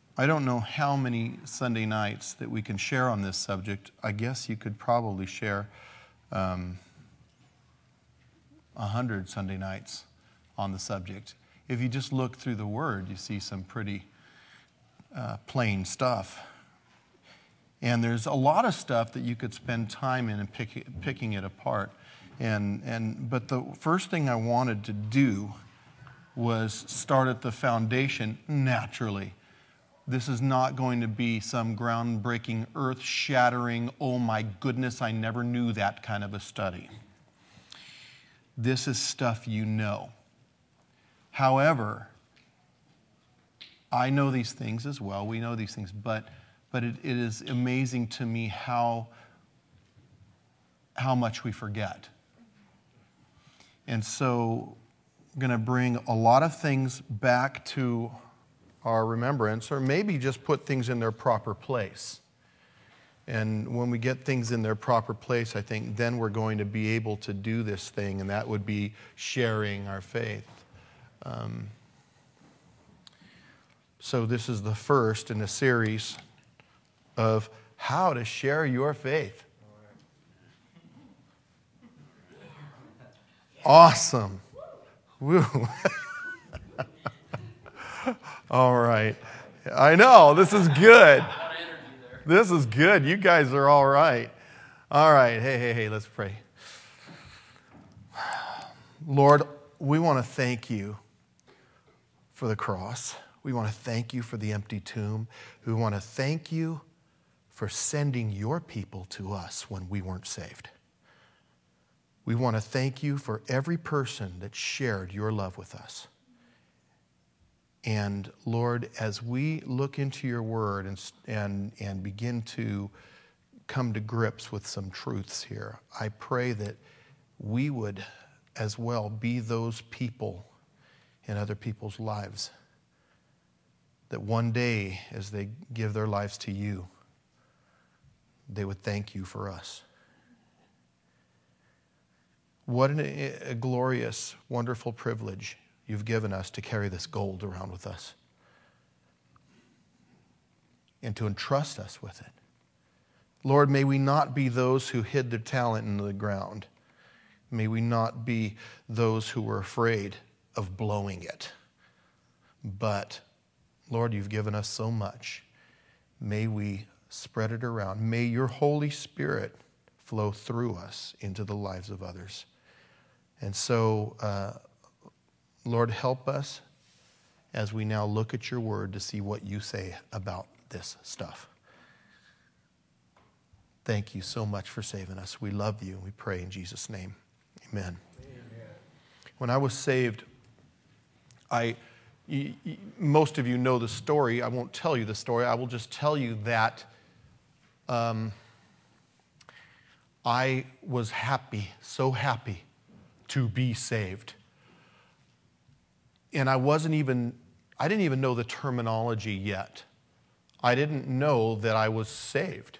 I don't know how many Sunday nights that we can share on this subject. I guess you could probably share 100 Sunday nights on the subject. If you just look through the Word, you see some pretty plain stuff. And there's a lot of stuff that you could spend time in and picking it apart. But the first thing I wanted to do was start at the foundation naturally. This is not going to be some groundbreaking, earth-shattering, oh my goodness, I never knew that kind of a study. This is stuff you know. However, I know these things as well. We know these things, but it is amazing to me how much we forget. And so I'm going to bring a lot of things back to our remembrance, or maybe just put things in their proper place. And when we get things in their proper place, I think then we're going to be able to do this thing, and that would be sharing our faith. So this is the first in a series of how to share your faith. Awesome. Woo. All right. I know, this is good. This is good. You guys are all right. All right. Hey, let's pray. Lord, we want to thank you for the cross. We want to thank you for the empty tomb. We want to thank you for sending your people to us when we weren't saved. We want to thank you for every person that shared your love with us. And Lord, as we look into your word and begin to come to grips with some truths here, I pray that we would as well be those people in other people's lives, that one day as they give their lives to you, they would thank you for us. What a glorious, wonderful privilege you've given us to carry this gold around with us and to entrust us with it. Lord, may we not be those who hid their talent in the ground. May we not be those who were afraid of blowing it. But, Lord, you've given us so much. May we spread it around. May your Holy Spirit flow through us into the lives of others. And so, Lord, help us as we now look at your word to see what you say about this stuff. Thank you so much for saving us. We love you. We pray in Jesus' name. Amen. Amen. When I was saved, most of you know the story. I won't tell you the story. I will just tell you that I was happy, so happy to be saved. And I didn't even know the terminology yet. I didn't know that I was saved.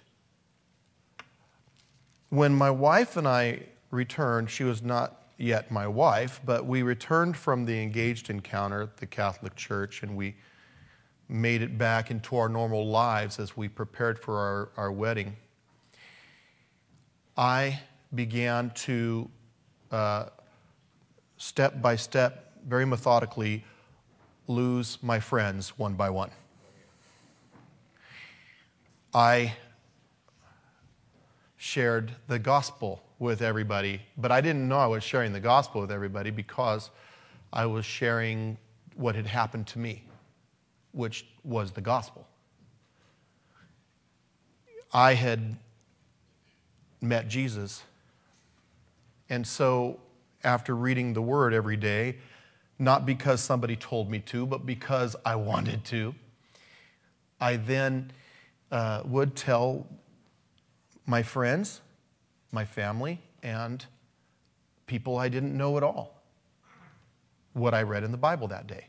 When my wife and I returned, she was not yet my wife, but we returned from the engaged encounter at the Catholic Church, and we made it back into our normal lives as we prepared for our wedding. I began to, step by step, very methodically, lose my friends one by one. I shared the gospel with everybody, but I didn't know I was sharing the gospel with everybody because I was sharing what had happened to me, which was the gospel. I had met Jesus, and so after reading the Word every day, not because somebody told me to, but because I wanted to, I then would tell my friends, my family, and people I didn't know at all what I read in the Bible that day.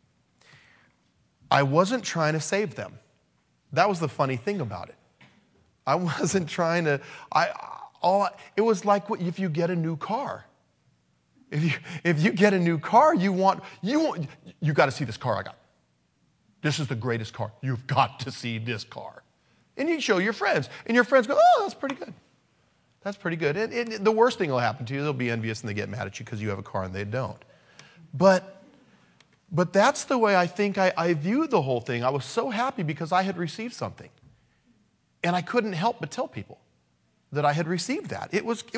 I wasn't trying to save them. That was the funny thing about it. I wasn't trying to, it was like if you get a new car. If you get a new car, you got to see this car I got. This is the greatest car. You've got to see this car. And you show your friends. And your friends go, oh, that's pretty good. That's pretty good. And the worst thing will happen to you, they'll be envious and they get mad at you because you have a car and they don't. But that's the way I think I viewed the whole thing. I was so happy because I had received something. And I couldn't help but tell people that I had received that. It was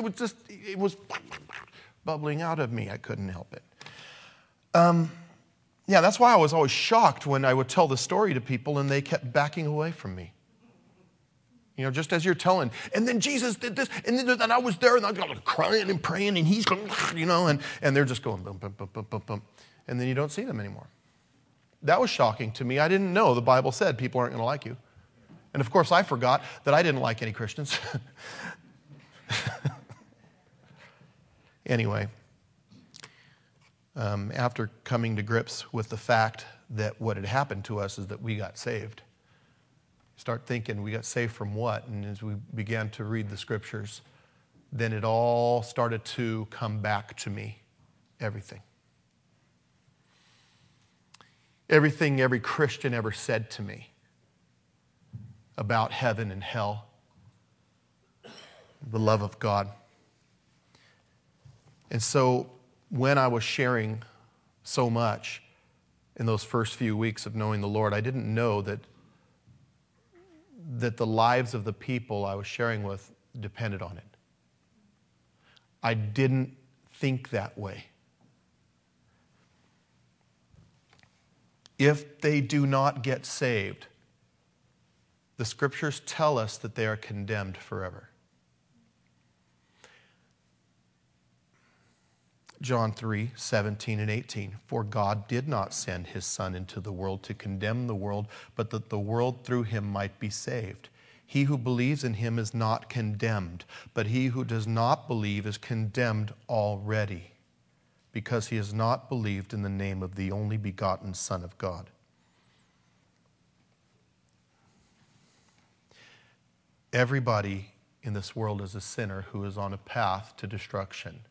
bubbling out of me. I couldn't help it. Yeah, that's why I was always shocked when I would tell the story to people and they kept backing away from me. You know, just as you're telling, and then Jesus did this, and then I was there, and I was crying and praying, and he's going, you know, and they're just going, boom, boom, boom, boom, boom, boom. And then you don't see them anymore. That was shocking to me. I didn't know the Bible said people aren't going to like you. And of course, I forgot that I didn't like any Christians. Anyway, after coming to grips with the fact that what had happened to us is that we got saved, start thinking, we got saved from what? And as we began to read the scriptures, then it all started to come back to me, everything. Everything every Christian ever said to me about heaven and hell, the love of God. And so when I was sharing so much in those first few weeks of knowing the Lord, I didn't know that the lives of the people I was sharing with depended on it. I didn't think that way. If they do not get saved, the scriptures tell us that they are condemned forever. John 3:17 and 18. For God did not send his Son into the world to condemn the world, but that the world through him might be saved. He who believes in him is not condemned, but he who does not believe is condemned already, because he has not believed in the name of the only begotten Son of God. Everybody in this world is a sinner who is on a path to destruction.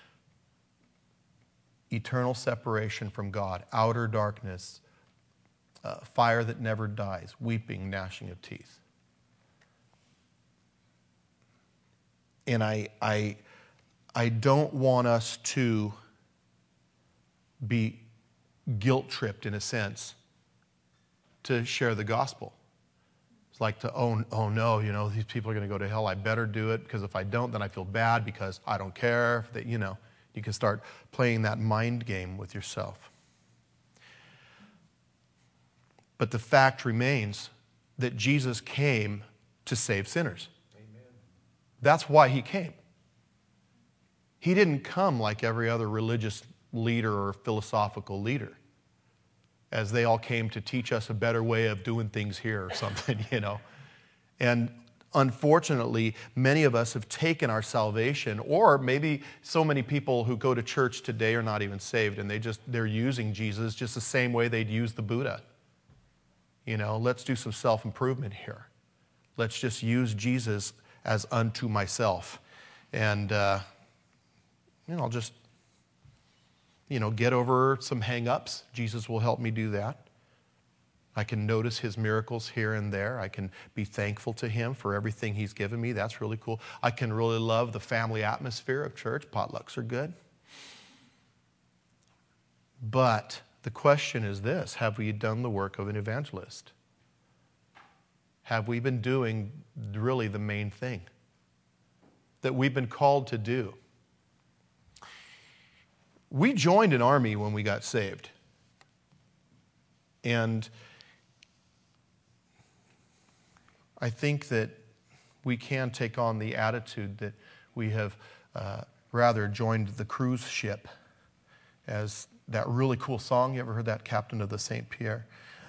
Eternal separation from God, outer darkness, fire that never dies, weeping, gnashing of teeth. And I don't want us to be guilt-tripped, in a sense, to share the gospel. It's like to, oh no, you know, these people are going to go to hell. I better do it, because if I don't, then I feel bad because I don't care. That, you know, you can start playing that mind game with yourself. But the fact remains that Jesus came to save sinners. Amen. That's why he came. He didn't come like every other religious leader or philosophical leader, as they all came to teach us a better way of doing things here or something, you know. And unfortunately, many of us have taken our salvation, or maybe so many people who go to church today are not even saved, and they're using Jesus just the same way they'd use the Buddha. You know, let's do some self-improvement here. Let's just use Jesus as unto myself. And, I'll just, get over some hang-ups. Jesus will help me do that. I can notice his miracles here and there. I can be thankful to him for everything he's given me. That's really cool. I can really love the family atmosphere of church. Potlucks are good. But the question is this: have we done the work of an evangelist? Have we been doing really the main thing that we've been called to do? We joined an army when we got saved. And I think that we can take on the attitude that we have rather joined the cruise ship, as that really cool song. You ever heard that, Captain of the St. Pierre?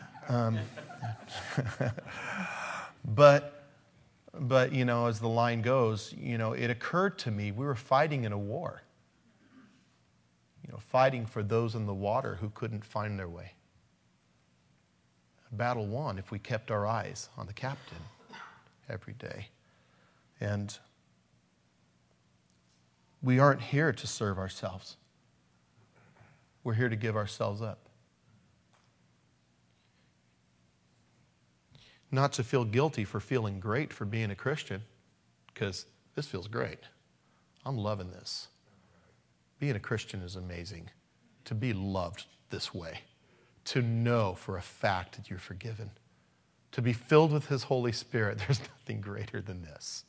But as the line goes, it occurred to me we were fighting in a war. Fighting for those in the water who couldn't find their way. A battle won if we kept our eyes on the captain every day. And we aren't here to serve ourselves. We're here to give ourselves up. not to feel guilty for feeling great for being a Christian, because this feels great. I'm loving this. Being a Christian is amazing. To be loved this way, to know for a fact that you're forgiven, to be filled with His Holy Spirit, there's nothing greater than this.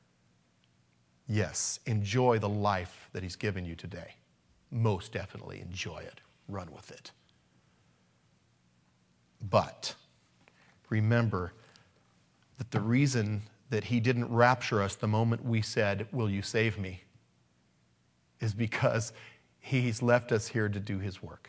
Yes, enjoy the life that He's given you today. Most definitely enjoy it. Run with it. But remember that the reason that He didn't rapture us the moment we said, "Will you save me?" is because He's left us here to do His work.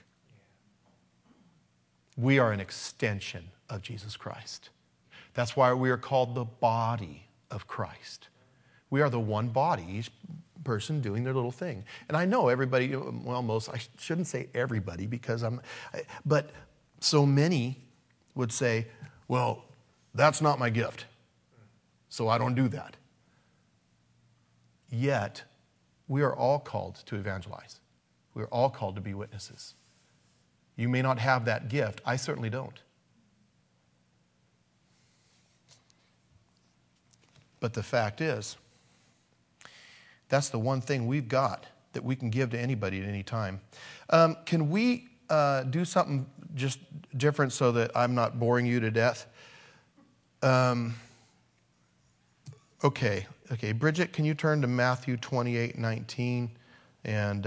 We are an extension of Jesus Christ. That's why we are called the body of Christ. We are the one body, each person doing their little thing. And I know everybody, well, I shouldn't say everybody but so many would say, well, that's not my gift, so I don't do that. Yet, we are all called to evangelize. We are all called to be witnesses. You may not have that gift. I certainly don't. But the fact is, that's the one thing we've got that we can give to anybody at any time. Can we do something just different so that I'm not boring you to death? Okay, Bridget, can you turn to Matthew 28:19? And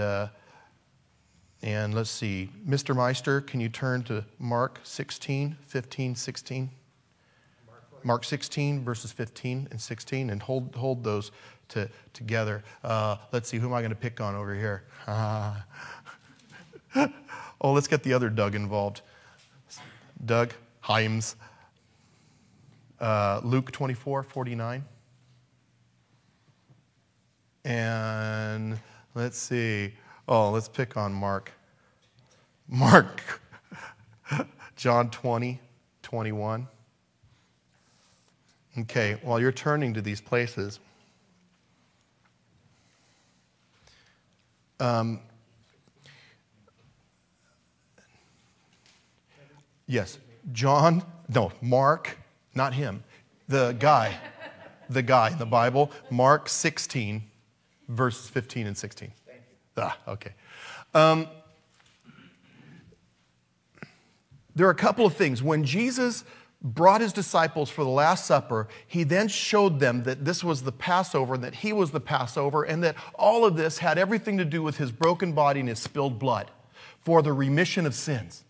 let's see, Mr. Meister, can you turn to Mark 16:15, 16? Mark 16, verses 15 and 16, and hold those together. Let's see, who am I going to pick on over here? Let's get the other Doug involved. Doug Himes. Luke 24:49. And let's see. Let's pick on Mark. John 20:21. Okay, while you're turning to these places, yes, Mark, not him, the guy in the Bible, Mark 16, verses 15 and 16. Thank you. Okay. There are a couple of things. When Jesus brought His disciples for the Last Supper, He then showed them that this was the Passover, and that He was the Passover, and that all of this had everything to do with His broken body and His spilled blood for the remission of sins.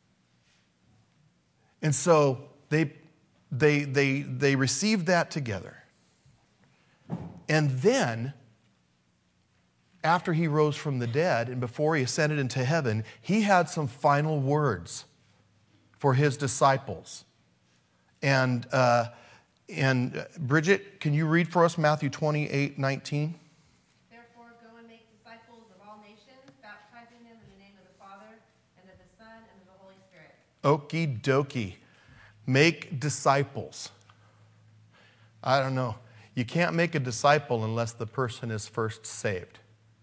And so they received that together. And then, after He rose from the dead and before He ascended into heaven, He had some final words for His disciples. And Bridget, can you read for us Matthew 28:19? Therefore, go and make disciples of all nations, baptizing them in the name of the Father, and of the Son, and of the Holy Spirit. Okie dokie. Make disciples. I don't know. You can't make a disciple unless the person is first saved.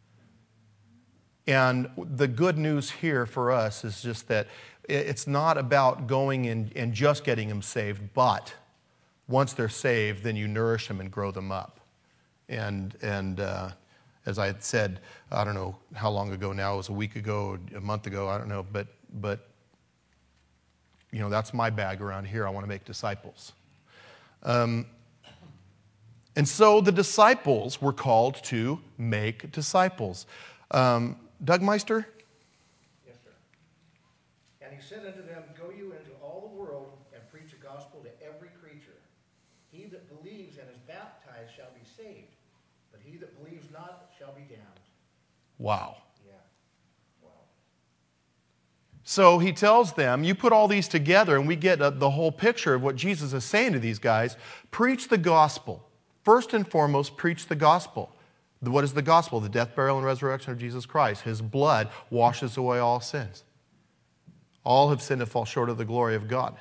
And the good news here for us is just that it's not about going and just getting them saved, but once they're saved, then you nourish them and grow them up. And as I had said, I don't know how long ago now, it was a week ago, a month ago, I don't know, but you know, that's my bag around here. I want to make disciples. And so the disciples were called to make disciples. Doug Meister? Yes, sir. And He said unto them, Go you into all the world and preach the gospel to every creature. He that believes and is baptized shall be saved, but he that believes not shall be damned. Wow. Yeah. Wow. So He tells them, you put all these together and we get the whole picture of what Jesus is saying to these guys. Preach the gospel. First and foremost, preach the gospel. What is the gospel? The death, burial, and resurrection of Jesus Christ. His blood washes away all sins. All have sinned and fall short of the glory of God.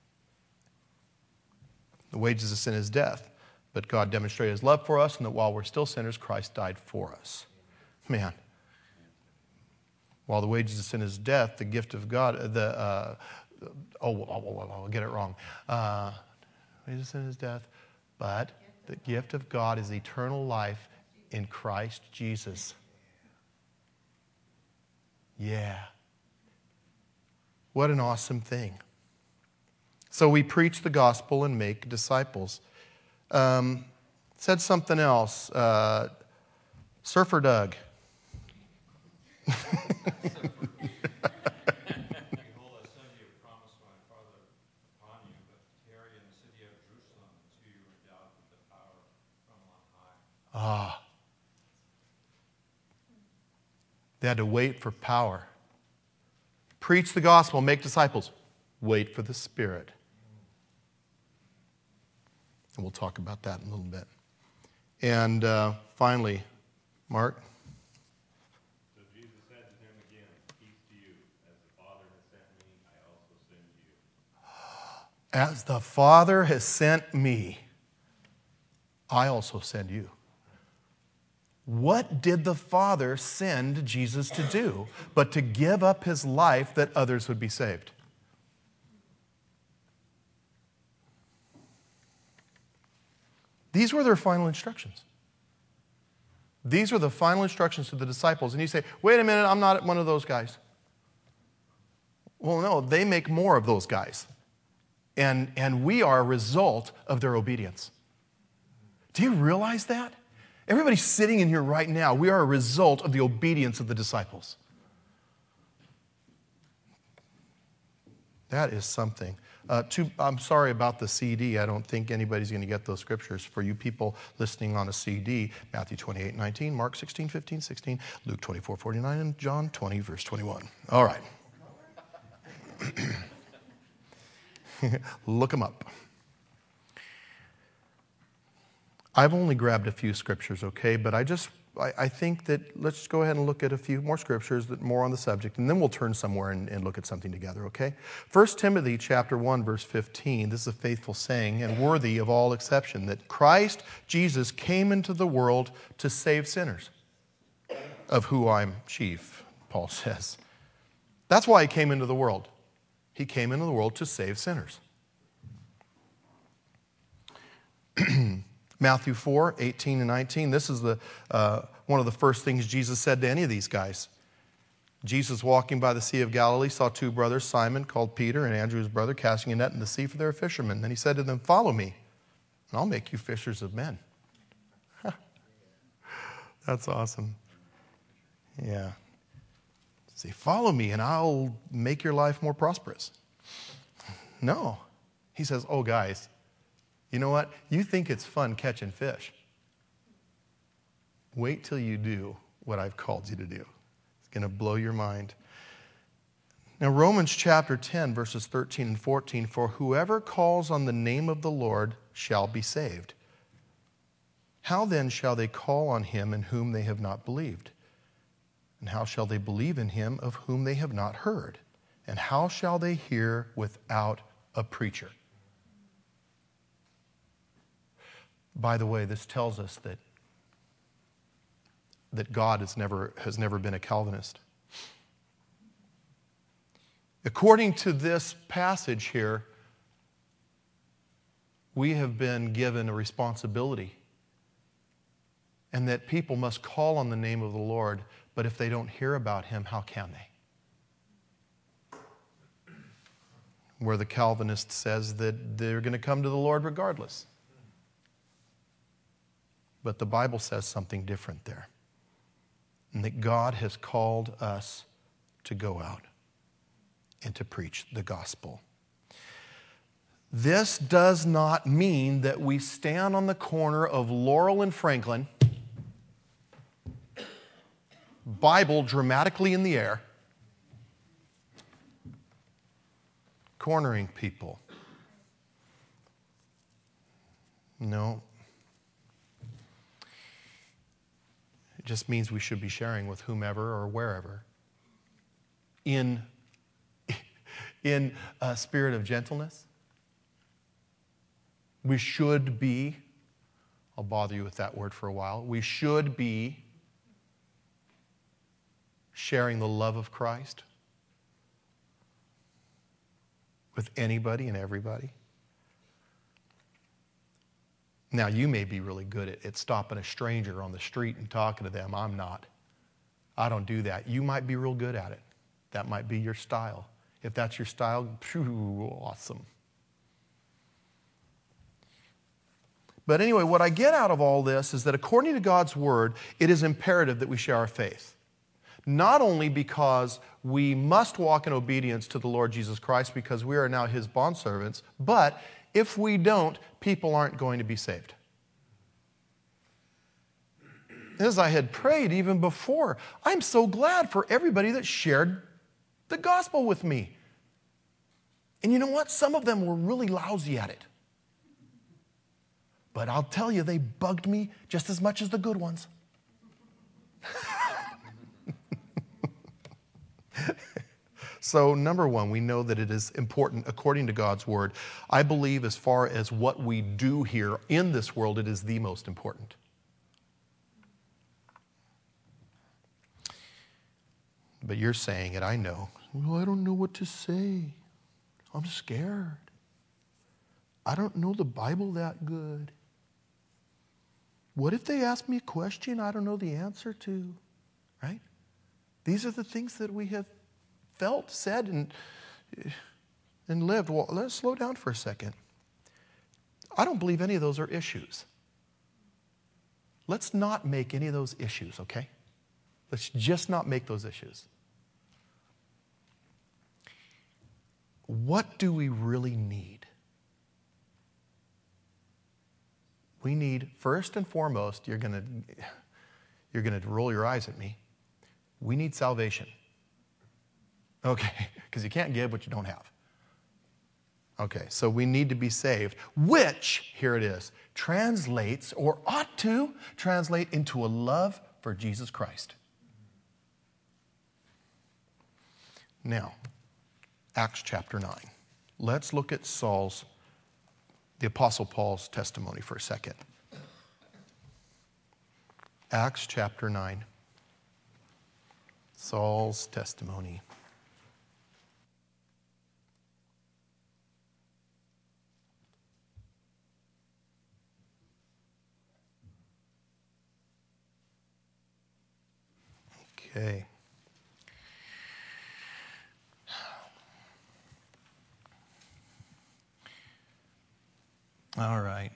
The wages of sin is death, but God demonstrated His love for us, and that while we're still sinners, Christ died for us. Man. While the wages of sin is death, the gift of God, I'll get it wrong. his sin, his death, but the gift of God is eternal life in Christ Jesus. Yeah. What an awesome thing. So we preach the gospel and make disciples. Said something else. Surfer Doug. Behold, I send you a promise of my Father upon you, but tarry in the city of Jerusalem until you are endowed with the power from on high. They had to wait for power. Preach the gospel, make disciples. Wait for the Spirit. And we'll talk about that in a little bit. And finally, Mark. So Jesus said to him again, peace to you. As the Father has sent me, I also send you. As the Father has sent me, I also send you. What did the Father send Jesus to do but to give up his life that others would be saved? These were their final instructions. These were the final instructions to the disciples. And you say, wait a minute, I'm not one of those guys. Well, no, they make more of those guys. And we are a result of their obedience. Do you realize that? Everybody sitting in here right now, we are a result of the obedience of the disciples. That is something. I'm sorry about the CD. I don't think anybody's going to get those scriptures. For you people listening on a CD, Matthew 28:19, Mark 16:15, 16, Luke 24:49, and John 20, verse 21. All right. Look them up. I've only grabbed a few scriptures, okay? But I think that let's go ahead and look at a few more scriptures that more on the subject, and then we'll turn somewhere and look at something together, okay? 1 Timothy chapter 1, verse 15. This is a faithful saying and worthy of all exception, that Christ Jesus came into the world to save sinners, of who I'm chief, Paul says. That's why he came into the world. He came into the world to save sinners. Matthew 4:18 and 19. This is one of the first things Jesus said to any of these guys. Jesus, walking by the Sea of Galilee, saw two brothers, Simon, called Peter, and Andrew, his brother, casting a net in the sea, for they were fishermen. Then he said to them, follow me, and I'll make you fishers of men. That's awesome. Yeah. Say, follow me, and I'll make your life more prosperous. No. He says, oh, guys, you know what? You think it's fun catching fish. Wait till you do what I've called you to do. It's going to blow your mind. Now, Romans chapter 10, verses 13 and 14, for whoever calls on the name of the Lord shall be saved. How then shall they call on him in whom they have not believed? And how shall they believe in him of whom they have not heard? And how shall they hear without a preacher? By the way, this tells us that God has never been a Calvinist. According to this passage here, we have been given a responsibility, and that people must call on the name of the Lord, but if they don't hear about him, how can they? Where the Calvinist says that they're going to come to the Lord regardless. But the Bible says something different there. And that God has called us to go out and to preach the gospel. This does not mean that we stand on the corner of Laurel and Franklin, Bible dramatically in the air, cornering people. No. It just means we should be sharing with whomever or wherever in a spirit of gentleness. We should be, I'll bother you with that word for a while, we should be sharing the love of Christ with anybody and everybody. Now, you may be really good at stopping a stranger on the street and talking to them. I'm not. I don't do that. You might be real good at it. That might be your style. If that's your style, phew, awesome. But anyway, what I get out of all this is that according to God's word, it is imperative that we share our faith. Not only because we must walk in obedience to the Lord Jesus Christ because we are now his bondservants, but if we don't, people aren't going to be saved. As I had prayed even before, I'm so glad for everybody that shared the gospel with me. And you know what? Some of them were really lousy at it. But I'll tell you, they bugged me just as much as the good ones. So, number one, we know that it is important according to God's word. I believe as far as what we do here in this world, it is the most important. But you're saying it, I know. Well, I don't know what to say. I'm scared. I don't know the Bible that good. What if they ask me a question I don't know the answer to? Right? These are the things that we have felt, said, and lived. Well, let's slow down for a second. I don't believe any of those are issues. Let's not make any of those issues, okay? Let's just not make those issues. What do we really need? We need, first and foremost, you're going to roll your eyes at me. We need salvation. Okay, because you can't give what you don't have. Okay, so we need to be saved, which, here it is, translates or ought to translate into a love for Jesus Christ. Now, Acts chapter 9. Let's look at the Apostle Paul's testimony for a second. Acts chapter 9. Saul's testimony. Okay. All right.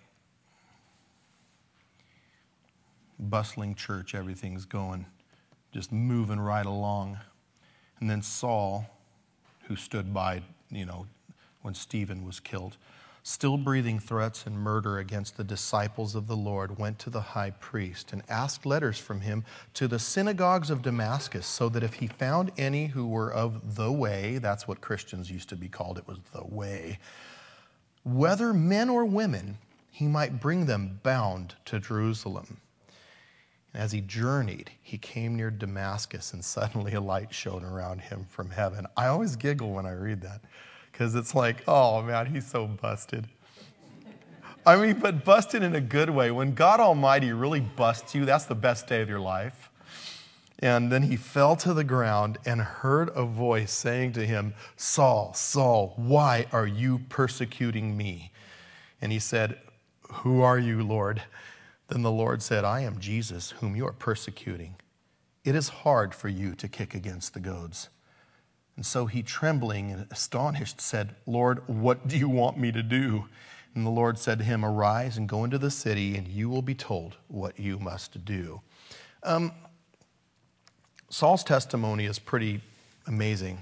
Bustling church, everything's going, just moving right along. And then Saul, who stood by, when Stephen was killed, still breathing threats and murder against the disciples of the Lord, went to the high priest and asked letters from him to the synagogues of Damascus, so that if he found any who were of the way, that's what Christians used to be called, it was the way, whether men or women, he might bring them bound to Jerusalem. And as he journeyed, he came near Damascus, and suddenly a light shone around him from heaven. I always giggle when I read that, because it's like, oh man, he's so busted. I mean, but busted in a good way. When God Almighty really busts you, that's the best day of your life. And then he fell to the ground and heard a voice saying to him, Saul, Saul, why are you persecuting me? And he said, who are you, Lord? Then the Lord said, I am Jesus, whom you are persecuting. It is hard for you to kick against the goads. And so he, trembling and astonished, said, Lord, what do you want me to do? And the Lord said to him, arise and go into the city, and you will be told what you must do. Saul's testimony is pretty amazing.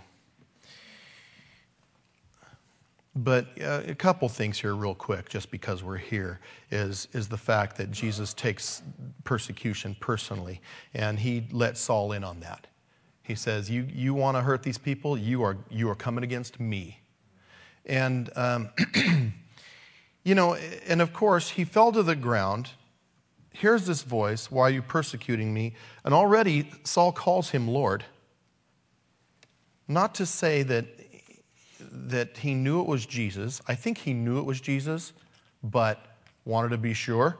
But a couple things here real quick, just because we're here, is the fact that Jesus takes persecution personally, and he let Saul in on that. He says, you want to hurt these people? You are coming against me. And, and of course, he fell to the ground. Here's this voice, why are you persecuting me? And already Saul calls him Lord. Not to say that he knew it was Jesus. I think he knew it was Jesus, but wanted to be sure.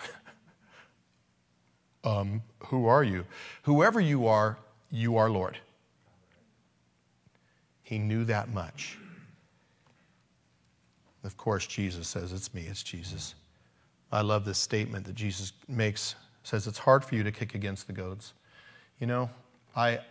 Who are you? Whoever you are Lord. He knew that much. Of course, Jesus says, it's me, it's Jesus. I love this statement that Jesus makes. Says it's hard for you to kick against the goads. You know, I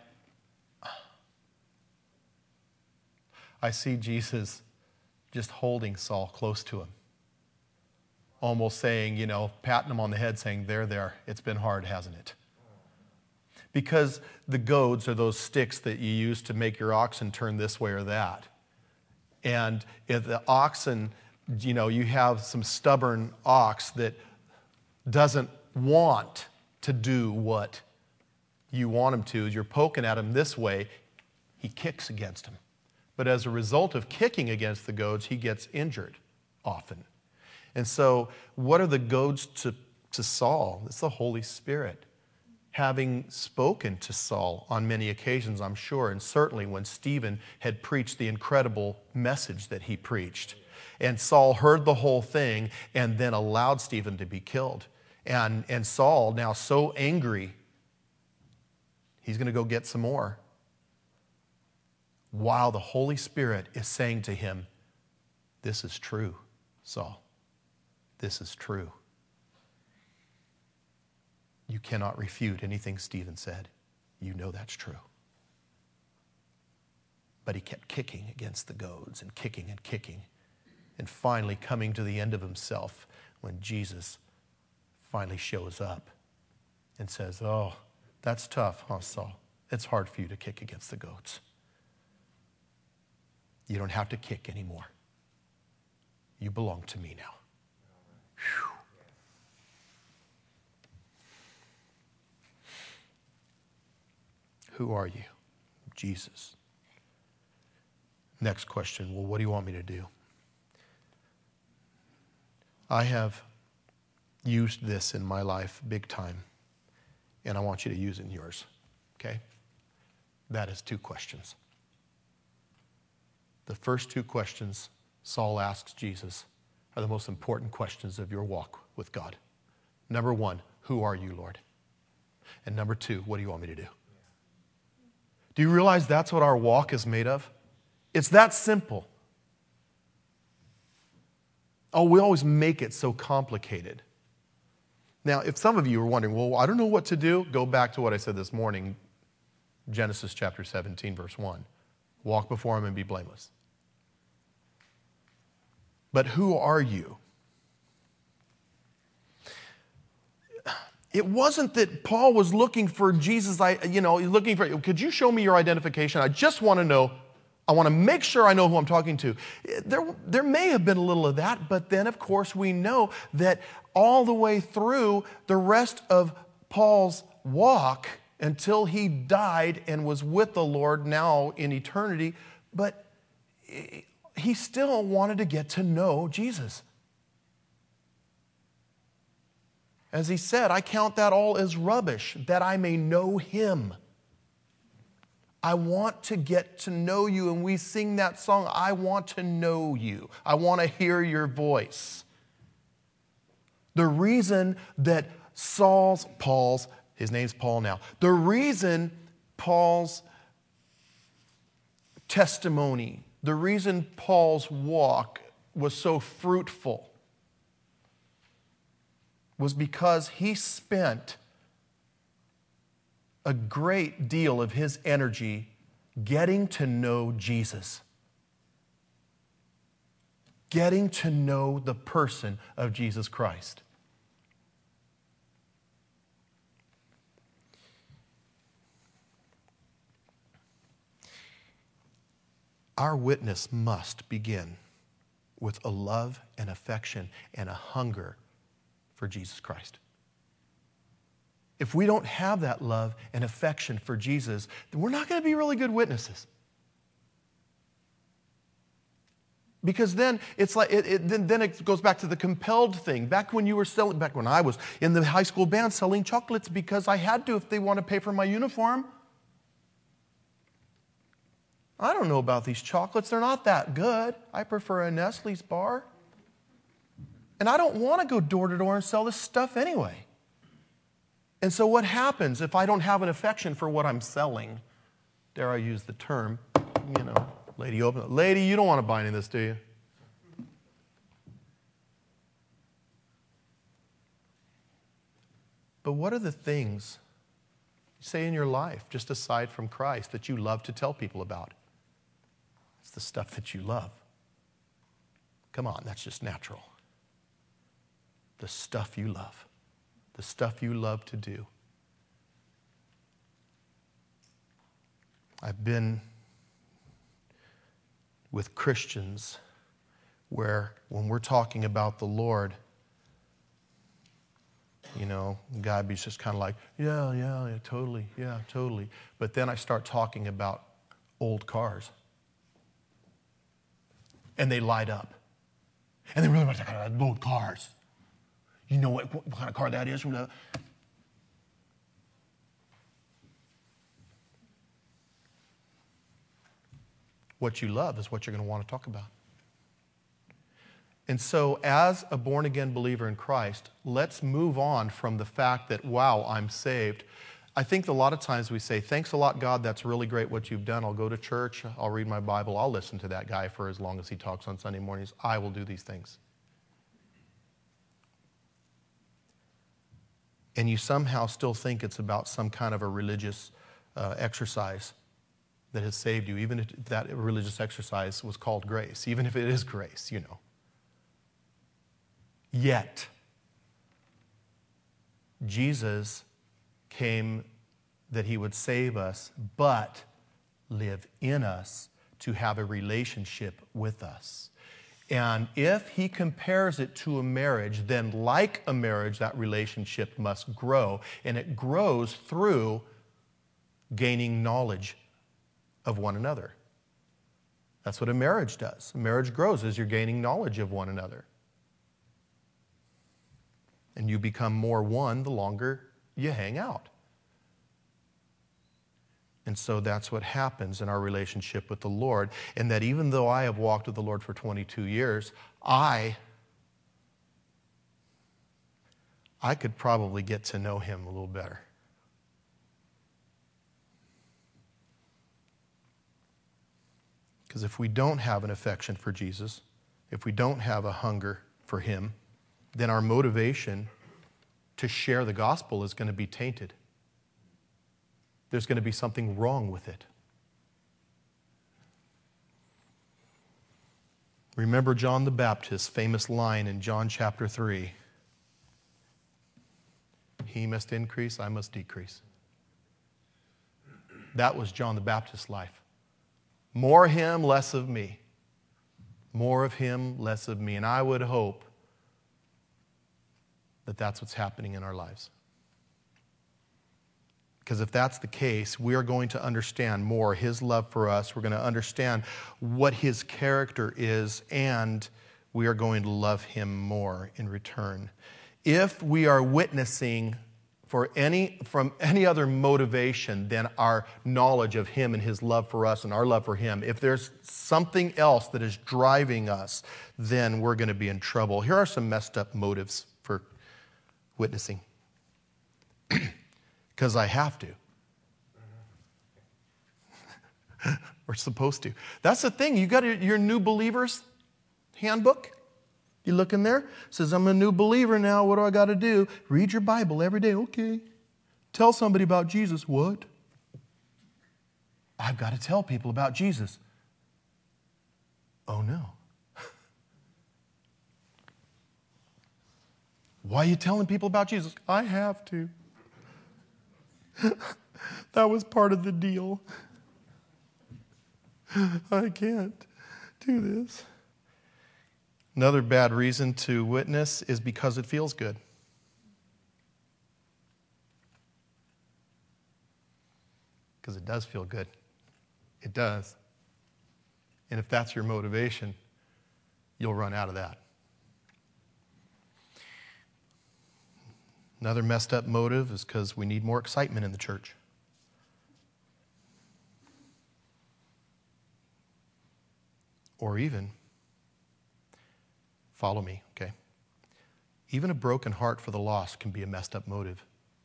see Jesus just holding Saul close to him. Almost saying, you know, patting him on the head saying, there, it's been hard, hasn't it? Because the goads are those sticks that you use to make your oxen turn this way or that. And if the oxen, you know, you have some stubborn ox that doesn't want to do what you want him to. You're poking at him this way, he kicks against him. But as a result of kicking against the goads, he gets injured often. And so what are the goads to Saul? It's the Holy Spirit. Having spoken to Saul on many occasions, I'm sure, and certainly when Stephen had preached the incredible message that he preached. And Saul heard the whole thing and then allowed Stephen to be killed. And Saul, now so angry, he's going to go get some more. While the Holy Spirit is saying to him, this is true, Saul. This is true. You cannot refute anything Stephen said. You know that's true. But he kept kicking against the goads and kicking and finally coming to the end of himself when Jesus finally shows up and says, oh, that's tough, huh, Saul? It's hard for you to kick against the goats. You don't have to kick anymore. You belong to me now. Whew. Who are you? Jesus. Next question, well, what do you want me to do? I have used this in my life big time, and I want you to use it in yours, okay? That is 2 questions. The first 2 questions Saul asks Jesus are the most important questions of your walk with God. Number 1, who are you, Lord? And number 2, what do you want me to do? Do you realize that's what our walk is made of? It's that simple. Oh, we always make it so complicated. Now, if some of you are wondering, well, I don't know what to do, go back to what I said this morning, Genesis chapter 17, verse 1. Walk before him and be blameless. But who are you? It wasn't that Paul was looking for Jesus, looking for, could you show me your identification? I just want to know, I want to make sure I know who I'm talking to. There may have been a little of that, but then, of course, we know that all the way through the rest of Paul's walk until he died and was with the Lord now in eternity, but he still wanted to get to know Jesus. As he said, I count that all as rubbish, that I may know him. I want to get to know you. And we sing that song, I want to know you. I want to hear your voice. The reason that his name's Paul now, the reason Paul's testimony, the reason Paul's walk was so fruitful was because he spent a great deal of his energy getting to know Jesus. Getting to know the person of Jesus Christ. Our witness must begin with a love and affection and a hunger for Jesus Christ. If we don't have that love and affection for Jesus, then we're not going to be really good witnesses. Because then it's like then it goes back to the compelled thing. Back when I was in the high school band selling chocolates because I had to if they want to pay for my uniform. I don't know about these chocolates. They're not that good. I prefer a Nestle's bar. And I don't want to go door to door and sell this stuff anyway. And so what happens if I don't have an affection for what I'm selling? Dare I use the term, lady, you don't want to buy any of this, do you? But what are the things, say, in your life, just aside from Christ, that you love to tell people about? It's the stuff that you love. Come on, that's just natural. The stuff you love. The stuff you love to do. I've been with Christians where when we're talking about the Lord, you know, God be just kind of like, yeah, totally. But then I start talking about old cars. And they light up. And they really want to talk about old cars. You know what kind of car that is? What you love is what you're going to want to talk about. And so as a born-again believer in Christ, let's move on from the fact that, wow, I'm saved. I think a lot of times we say, thanks a lot, God, that's really great what you've done. I'll go to church, I'll read my Bible, I'll listen to that guy for as long as he talks on Sunday mornings. I will do these things. And you somehow still think it's about some kind of a religious exercise that has saved you, even if that religious exercise was called grace, even if it is grace, you know. Yet, Jesus came that he would save us, but live in us to have a relationship with us. And if he compares it to a marriage, then like a marriage, that relationship must grow. And it grows through gaining knowledge of one another. That's what a marriage does. A marriage grows as you're gaining knowledge of one another. And you become more one the longer you hang out. And so that's what happens in our relationship with the Lord. And that even though I have walked with the Lord for 22 years, I could probably get to know him a little better. Because if we don't have an affection for Jesus, if we don't have a hunger for him, then our motivation to share the gospel is going to be tainted. There's going to be something wrong with it. Remember John the Baptist's famous line in John chapter 3. He must increase, I must decrease. That was John the Baptist's life. More of him, less of me. More of him, less of me. And I would hope that that's what's happening in our lives. Because if that's the case, we are going to understand more his love for us. We're going to understand what his character is, and we are going to love him more in return. If we are witnessing from any other motivation than our knowledge of him and his love for us and our love for him, if there's something else that is driving us, then we're going to be in trouble. Here are some messed up motives for witnessing. Because I have to. We're supposed to. That's the thing. You got your new believer's handbook. You look in there. It says, I'm a new believer now. What do I got to do? Read your Bible every day. Okay. Tell somebody about Jesus. What? I've got to tell people about Jesus. Oh, no. Why are you telling people about Jesus? I have to. That was part of the deal. I can't do this. Another bad reason to witness is because it feels good. Because it does feel good. It does. And if that's your motivation, you'll run out of that. Another messed up motive is because we need more excitement in the church. Or even, follow me, okay? Even a broken heart for the lost can be a messed up motive.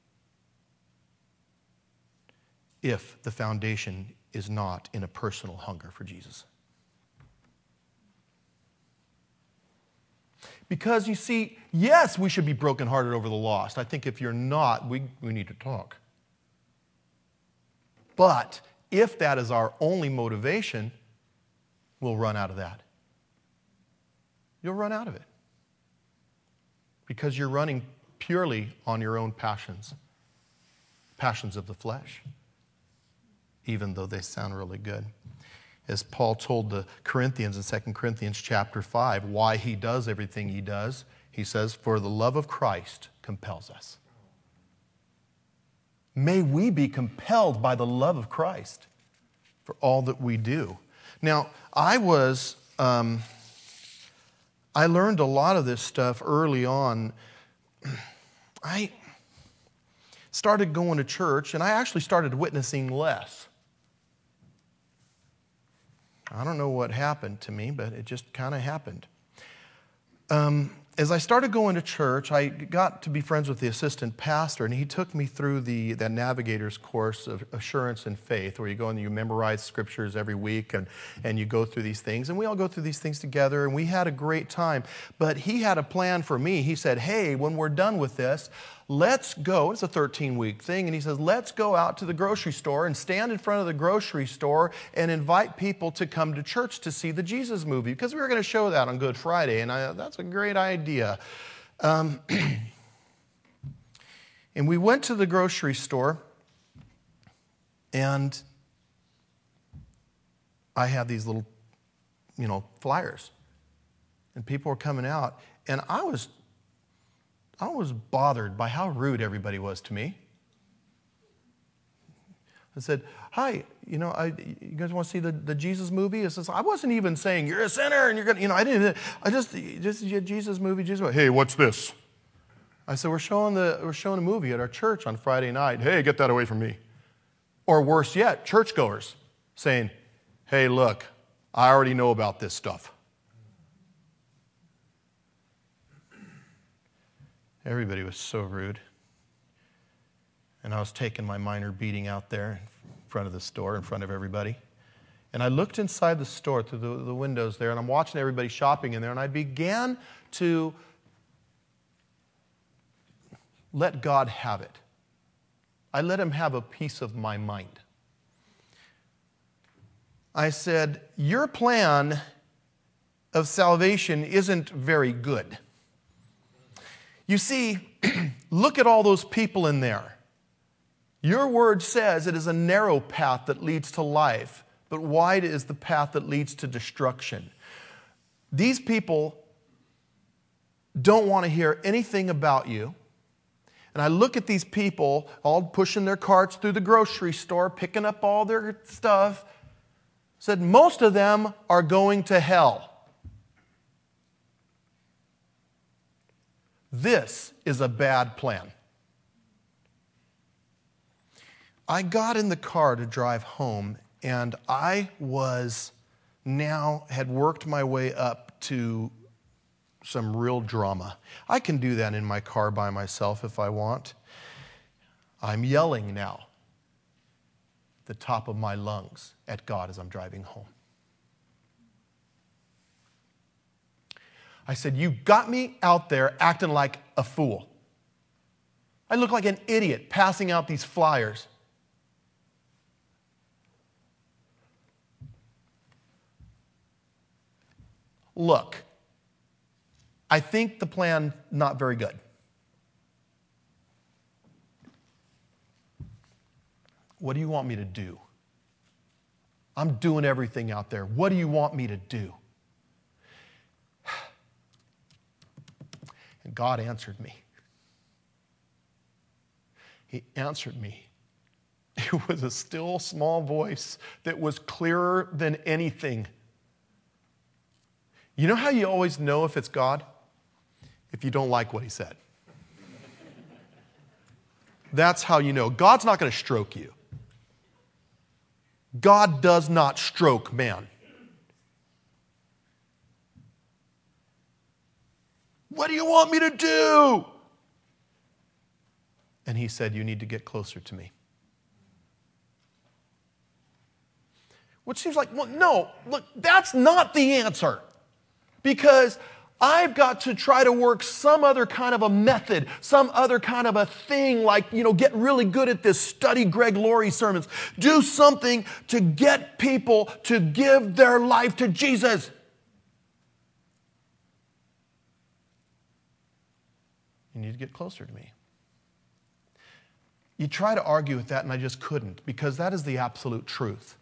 If the foundation is not in a personal hunger for Jesus. Because you see, yes, we should be brokenhearted over the lost. I think if you're not, we need to talk. But if that is our only motivation, we'll run out of that. You'll run out of it. Because you're running purely on your own passions. Passions of the flesh. Even though they sound really good. As Paul told the Corinthians in 2 Corinthians chapter 5, why he does everything he does, he says, for the love of Christ compels us. May we be compelled by the love of Christ for all that we do. Now, I learned a lot of this stuff early on. I started going to church, and I actually started witnessing less. I don't know what happened to me, but it just kind of happened. As I started going to church, I got to be friends with the assistant pastor, and he took me through that navigator's course of assurance and faith, where you go and you memorize scriptures every week, and you go through these things, and we all go through these things together, and we had a great time. But he had a plan for me. He said, hey, when we're done with this, let's go. It's a 13-week thing, and he says, let's go out to the grocery store and stand in front of the grocery store and invite people to come to church to see the Jesus movie, because we were going to show that on Good Friday, and that's a great idea. And we went to the grocery store, and I had these little, flyers, and people were coming out, and I was bothered by how rude everybody was to me. I said, hi, you guys want to see the Jesus movie? I wasn't even saying, you're a sinner, and you're going to, I just Jesus movie, Jesus movie. Hey, what's this? I said, we're showing a movie at our church on Friday night. Hey, get that away from me. Or worse yet, churchgoers saying, hey, look, I already know about this stuff. Everybody was so rude. And I was taking my minor beating out there in front of the store, in front of everybody. And I looked inside the store through the windows there, and I'm watching everybody shopping in there, and I began to let God have it. I let him have a piece of my mind. I said, your plan of salvation isn't very good. You see, look at all those people in there. Your word says it is a narrow path that leads to life, but wide is the path that leads to destruction. These people don't want to hear anything about you. And I look at these people all pushing their carts through the grocery store, picking up all their stuff. Said most of them are going to hell. This is a bad plan. I got in the car to drive home, and I had worked my way up to some real drama. I can do that in my car by myself if I want. I'm yelling now, the top of my lungs, at God as I'm driving home. I said, you got me out there acting like a fool. I look like an idiot passing out these flyers. Look, I think the plan not very good. What do you want me to do? I'm doing everything out there. What do you want me to do? And God answered me. He answered me. It was a still small voice that was clearer than anything. You know how you always know if it's God? If you don't like what he said. That's how you know. God's not going to stroke you. God does not stroke man. What do you want me to do? And he said, you need to get closer to me. Which seems like, well, no, look, that's not the answer. Because I've got to try to work some other kind of a method, some other kind of a thing, like, get really good at this, study Greg Laurie sermons. Do something to get people to give their life to Jesus. You need to get closer to me. You try to argue with that, and I just couldn't, because that is the absolute truth.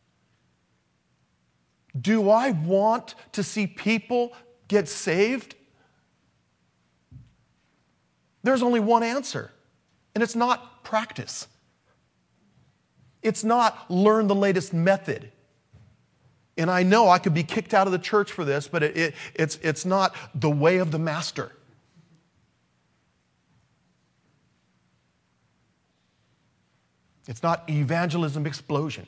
Do I want to see people get saved? There's only one answer, and it's not practice. It's not learn the latest method. And I know I could be kicked out of the church for this, but it's not the way of the master. It's not evangelism explosion.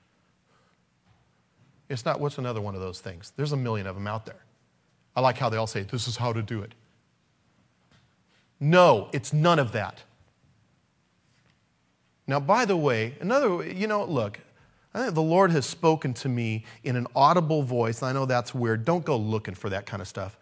It's not, what's another one of those things? There's a million of them out there. I like how they all say, this is how to do it. No, it's none of that. Now, by the way, look, I think the Lord has spoken to me in an audible voice. I know that's weird. Don't go looking for that kind of stuff.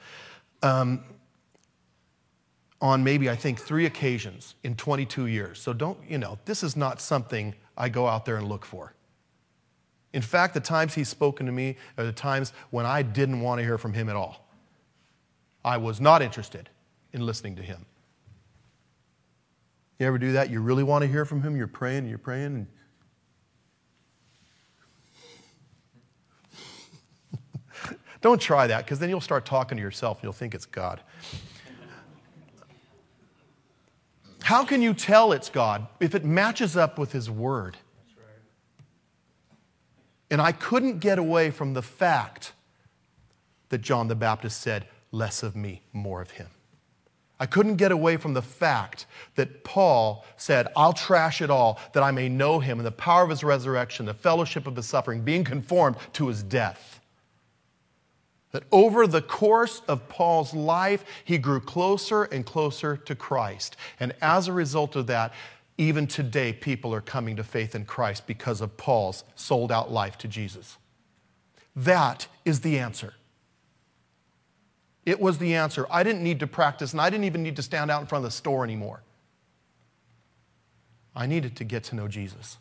On maybe, I think, 3 occasions in 22 years. So this is not something I go out there and look for. In fact, the times he's spoken to me are the times when I didn't want to hear from him at all. I was not interested in listening to him. You ever do that? You really want to hear from him? You're praying. And don't try that, because then you'll start talking to yourself and you'll think it's God. How can you tell it's God if it matches up with his word? That's right. And I couldn't get away from the fact that John the Baptist said, less of me, more of him. I couldn't get away from the fact that Paul said, I'll trash it all that I may know him and the power of his resurrection, the fellowship of his suffering, being conformed to his death. That over the course of Paul's life, he grew closer and closer to Christ. And as a result of that, even today, people are coming to faith in Christ because of Paul's sold-out life to Jesus. That is the answer. It was the answer. I didn't need to practice, and I didn't even need to stand out in front of the store anymore. I needed to get to know Jesus.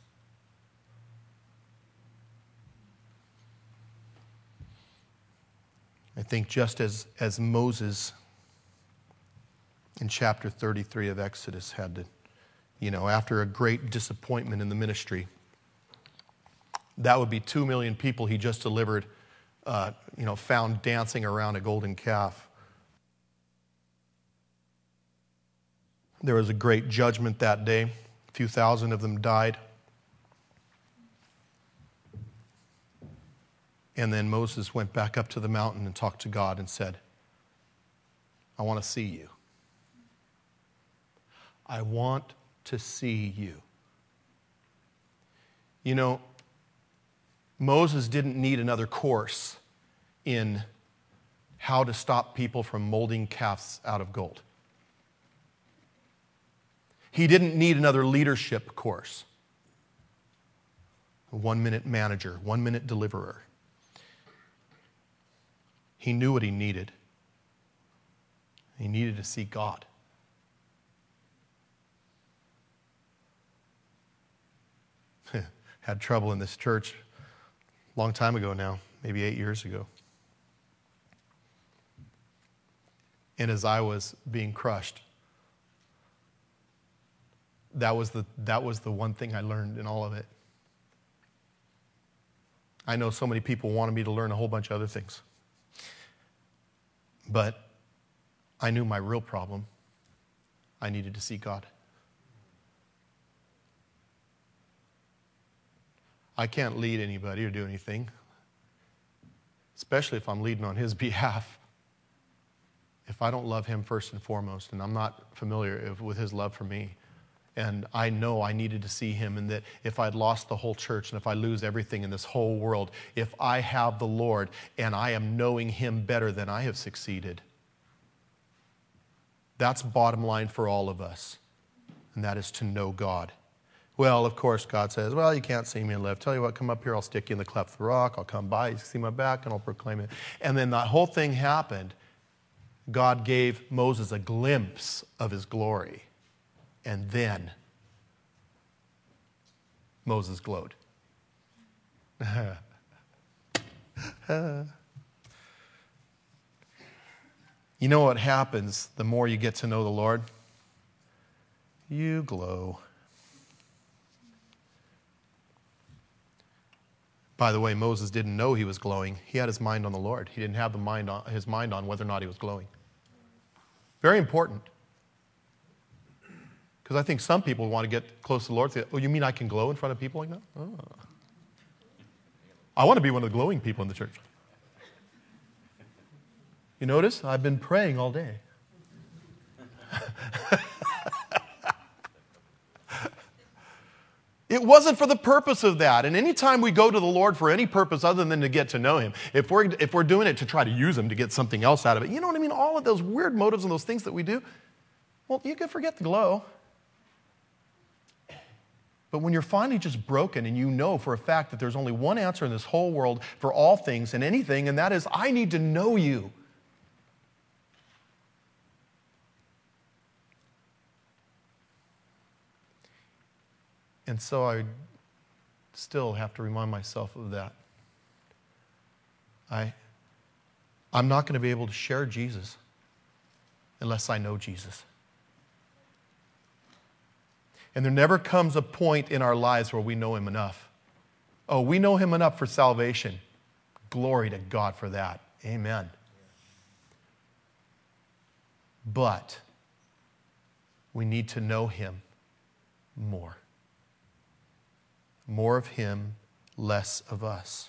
I think just as Moses in chapter 33 of Exodus had to, after a great disappointment in the ministry, that would be 2 million people he just delivered, found dancing around a golden calf. There was a great judgment that day. A few thousand of them died. And then Moses went back up to the mountain and talked to God and said, I want to see you. I want to see you. Moses didn't need another course in how to stop people from molding calves out of gold. He didn't need another leadership course. A 1-minute manager, 1-minute deliverer. He knew what he needed. He needed to see God. Had trouble in this church a long time ago now, maybe 8 years ago. And as I was being crushed, that was the one thing I learned in all of it. I know so many people wanted me to learn a whole bunch of other things. But I knew my real problem. I needed to see God. I can't lead anybody or do anything, especially if I'm leading on his behalf, if I don't love him first and foremost, and I'm not familiar with his love for me. And I know I needed to see him, and that if I'd lost the whole church and if I lose everything in this whole world, if I have the Lord and I am knowing him better than I have succeeded, that's bottom line for all of us, and that is to know God. Well, of course, God says, well, you can't see me and live. Tell you what, come up here, I'll stick you in the cleft of the rock, I'll come by, you see my back, and I'll proclaim it. And then that whole thing happened, God gave Moses a glimpse of his glory, and then Moses glowed. You know what happens the more you get to know the Lord? You glow. By the way, Moses didn't know he was glowing. He had his mind on the Lord. He didn't have his mind on whether or not he was glowing. Very important. Because I think some people want to get close to the Lord and say, oh, you mean I can glow in front of people like that? Oh. I want to be one of the glowing people in the church. You notice? I've been praying all day. It wasn't for the purpose of that. And anytime we go to the Lord for any purpose other than to get to know Him, if we're doing it to try to use Him to get something else out of it, you know what I mean? All of those weird motives and those things that we do, well, you can forget the glow. But when you're finally just broken and you know for a fact that there's only one answer in this whole world for all things and anything, and that is, I need to know you. And so I still have to remind myself of that. I'm not going to be able to share Jesus unless I know Jesus. And there never comes a point in our lives where we know Him enough. Oh, we know Him enough for salvation. Glory to God for that. Amen. But we need to know Him more. More of Him, less of us.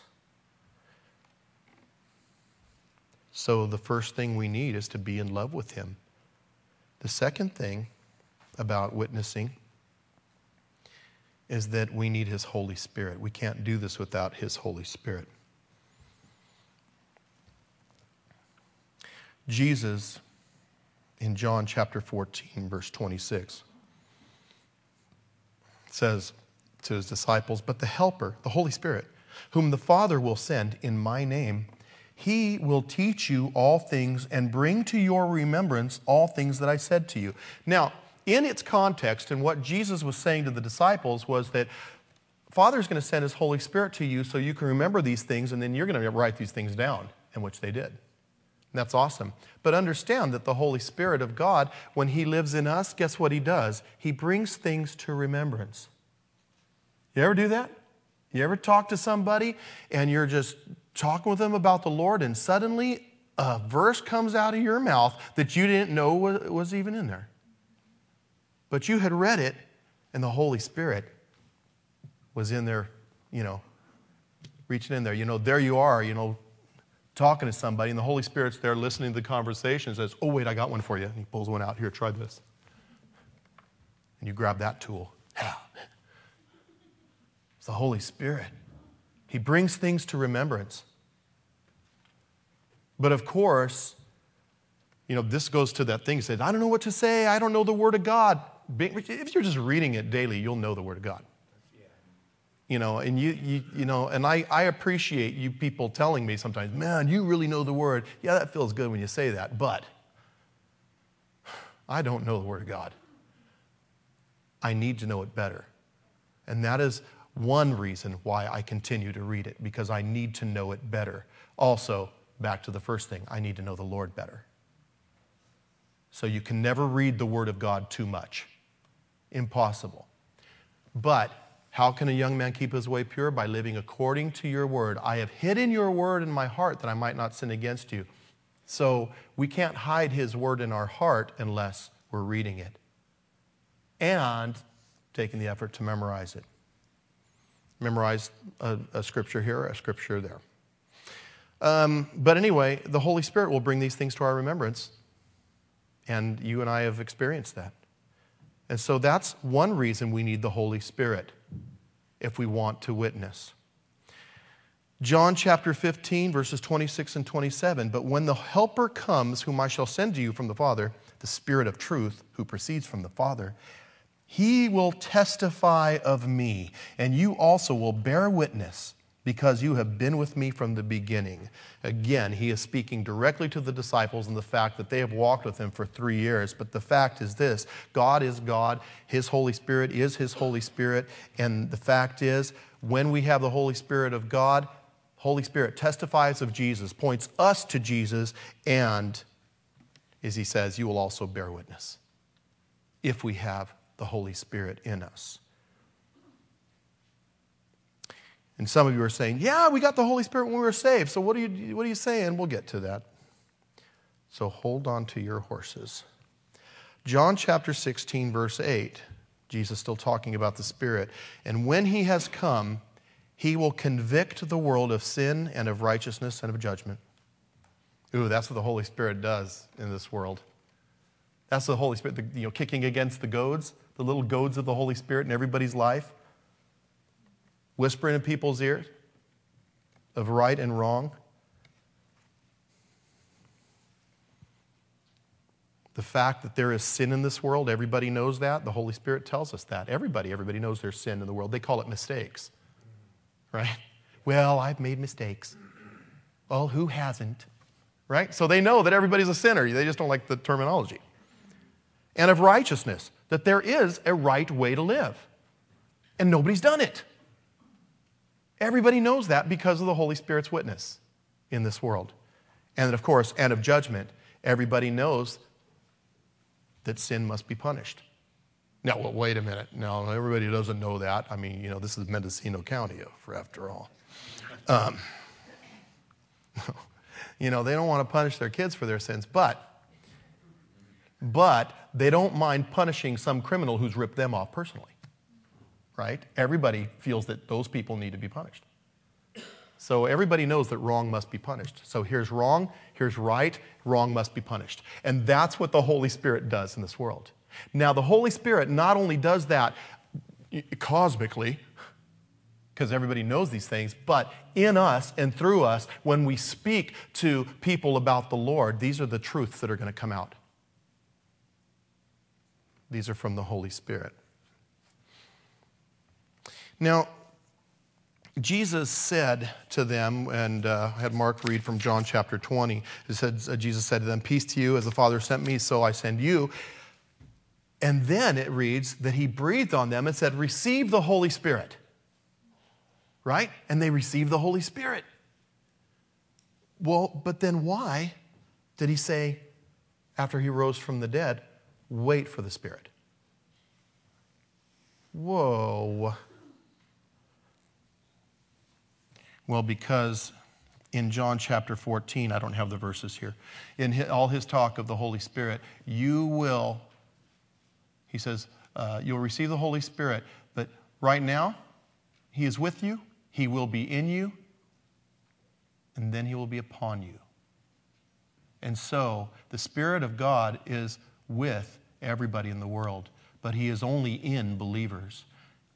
So the first thing we need is to be in love with Him. The second thing about witnessing is that we need His Holy Spirit. We can't do this without His Holy Spirit. Jesus, in John chapter 14, verse 26, says to His disciples, but the Helper, the Holy Spirit, whom the Father will send in my name, He will teach you all things and bring to your remembrance all things that I said to you. Now, in its context, and what Jesus was saying to the disciples was that Father's going to send His Holy Spirit to you so you can remember these things, and then you're going to write these things down, in which they did. And that's awesome. But understand that the Holy Spirit of God, when He lives in us, guess what He does? He brings things to remembrance. You ever do that? You ever talk to somebody and you're just talking with them about the Lord, and suddenly a verse comes out of your mouth that you didn't know was even in there? But you had read it, and the Holy Spirit was in there, reaching in there. There you are, talking to somebody, and the Holy Spirit's there listening to the conversation and says, oh, wait, I got one for you. And He pulls one out. Here, try this. And you grab that tool. It's the Holy Spirit. He brings things to remembrance. But of course, this goes to that thing. He said, I don't know what to say. I don't know the Word of God. If you're just reading it daily, you'll know the Word of God. And and I appreciate you people telling me sometimes, man, you really know the Word. Yeah, that feels good when you say that, but I don't know the Word of God. I need to know it better. And that is one reason why I continue to read it, because I need to know it better. Also, back to the first thing, I need to know the Lord better. So you can never read the Word of God too much. Impossible. But how can a young man keep his way pure? By living according to your word. I have hidden your word in my heart that I might not sin against you. So we can't hide His word in our heart unless we're reading it and taking the effort to memorize it. Memorize a scripture here, a scripture there. But anyway, the Holy Spirit will bring these things to our remembrance. And you and I have experienced that. And so that's one reason we need the Holy Spirit if we want to witness. John chapter 15, verses 26 and 27. But when the Helper comes, whom I shall send to you from the Father, the Spirit of truth, who proceeds from the Father, He will testify of me, and you also will bear witness, because you have been with me from the beginning. Again, he is speaking directly to the disciples and the fact that they have walked with him for 3 years. But the fact is this: God is God, his Holy Spirit is his Holy Spirit, and the fact is, when we have the Holy Spirit of God, Holy Spirit testifies of Jesus, points us to Jesus, and, as he says, you will also bear witness if we have the Holy Spirit in us. And some of you are saying, yeah, we got the Holy Spirit when we were saved, so what are you saying? We'll get to that. So hold on to your horses. John chapter 16, verse 8, Jesus still talking about the Spirit. And when he has come, he will convict the world of sin and of righteousness and of judgment. Ooh, that's what the Holy Spirit does in this world. That's the Holy Spirit, kicking against the goads, the little goads of the Holy Spirit in everybody's life. Whispering in people's ears of right and wrong. The fact that there is sin in this world, everybody knows that. The Holy Spirit tells us that. Everybody knows there's sin in the world. They call it mistakes, right? Well, I've made mistakes. Well, who hasn't, right? So they know that everybody's a sinner. They just don't like the terminology. And of righteousness, that there is a right way to live. And nobody's done it. Everybody knows that because of the Holy Spirit's witness in this world. And of course, and of judgment, everybody knows that sin must be punished. Now, well, wait a minute. No, everybody doesn't know that. I mean, this is Mendocino County, after all. They don't want to punish their kids for their sins, but they don't mind punishing some criminal who's ripped them off personally. Right? Everybody feels that those people need to be punished. So everybody knows that wrong must be punished. So here's wrong, here's right, wrong must be punished. And that's what the Holy Spirit does in this world. Now, the Holy Spirit not only does that cosmically, because everybody knows these things, but in us and through us, when we speak to people about the Lord, these are the truths that are going to come out. These are from the Holy Spirit. Now, Jesus said to them, and I had Mark read from John chapter 20. It said, Jesus said to them, "Peace to you, as the Father sent me, so I send you." And then it reads that he breathed on them and said, "Receive the Holy Spirit." Right? And they received the Holy Spirit. Well, but then why did he say, after he rose from the dead, wait for the Spirit? Whoa. Well, because in John chapter 14, I don't have the verses here, in all his talk of the Holy Spirit, he says, you'll receive the Holy Spirit, but right now, he is with you, he will be in you, and then he will be upon you. And so, the Spirit of God is with everybody in the world, but he is only in believers.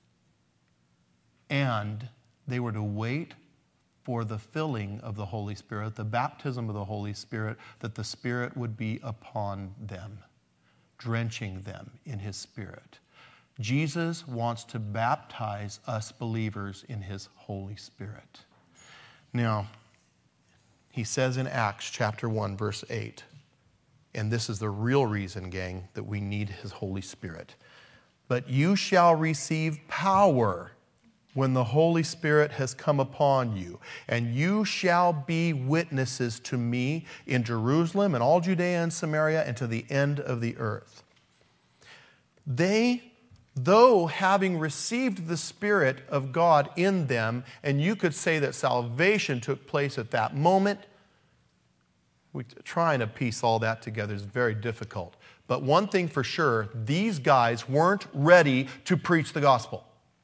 And they were to wait for the filling of the Holy Spirit, the baptism of the Holy Spirit, that the Spirit would be upon them, drenching them in his Spirit. Jesus wants to baptize us believers in his Holy Spirit. Now, he says in Acts chapter 1, verse 8, and this is the real reason, gang, that we need his Holy Spirit. "But you shall receive power when the Holy Spirit has come upon you, and you shall be witnesses to me in Jerusalem and all Judea and Samaria and to the end of the earth." They, though having received the Spirit of God in them, and you could say that salvation took place at that moment, trying to piece all that together is very difficult. But one thing for sure, these guys weren't ready to preach the gospel.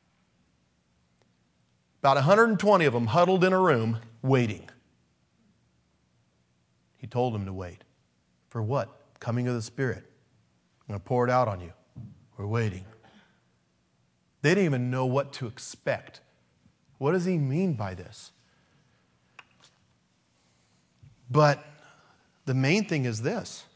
About 120 of them huddled in a room waiting. He told them to wait. For what? Coming of the Spirit. I'm going to pour it out on you. We're waiting. They didn't even know what to expect. What does he mean by this? But the main thing is this.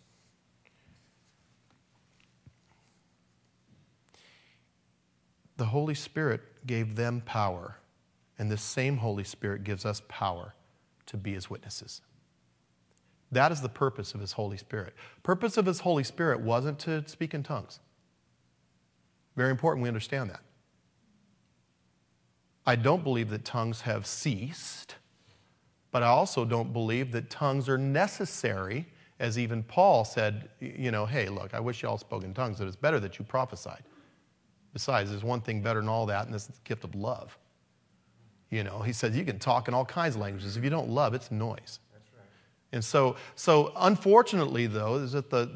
The Holy Spirit gave them power. And this same Holy Spirit gives us power to be his witnesses. That is the purpose of his Holy Spirit. Purpose of his Holy Spirit wasn't to speak in tongues. Very important we understand that. I don't believe that tongues have ceased, but I also don't believe that tongues are necessary, as even Paul said, hey, look, I wish you all spoke in tongues, but it's better that you prophesied. Besides, there's one thing better than all that, and this is the gift of love. He said you can talk in all kinds of languages. If you don't love, it's noise. That's right. And so unfortunately, though, is that the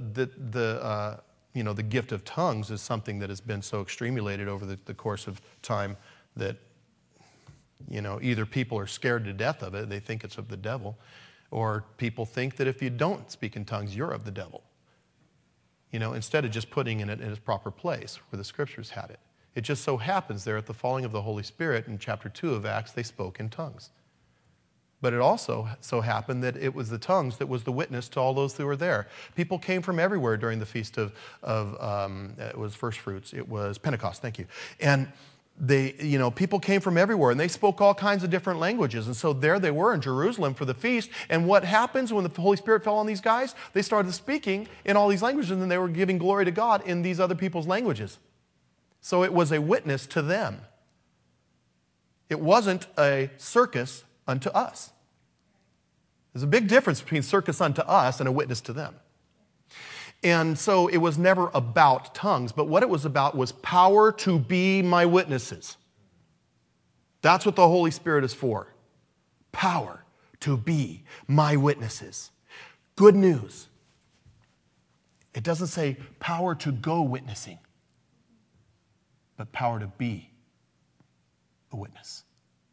gift of tongues is something that has been so extremulated over the course of time that, either people are scared to death of it, they think it's of the devil, or people think that if you don't speak in tongues, you're of the devil. Instead of just putting it in its proper place where the scriptures had it. It just so happens there at the falling of the Holy Spirit in chapter 2 of Acts, they spoke in tongues. But it also so happened that it was the tongues that was the witness to all those who were there. People came from everywhere during the feast of it was first fruits. It was Pentecost, thank you. And people came from everywhere, and they spoke all kinds of different languages. And so there they were in Jerusalem for the feast. And what happens when the Holy Spirit fell on these guys? They started speaking in all these languages, and then they were giving glory to God in these other people's languages. So it was a witness to them. It wasn't a circus unto us. There's a big difference between circus unto us and a witness to them. And so it was never about tongues, but what it was about was power to be my witnesses. That's what the Holy Spirit is for. Power to be my witnesses. Good news. It doesn't say power to go witnessing, but power to be a witness.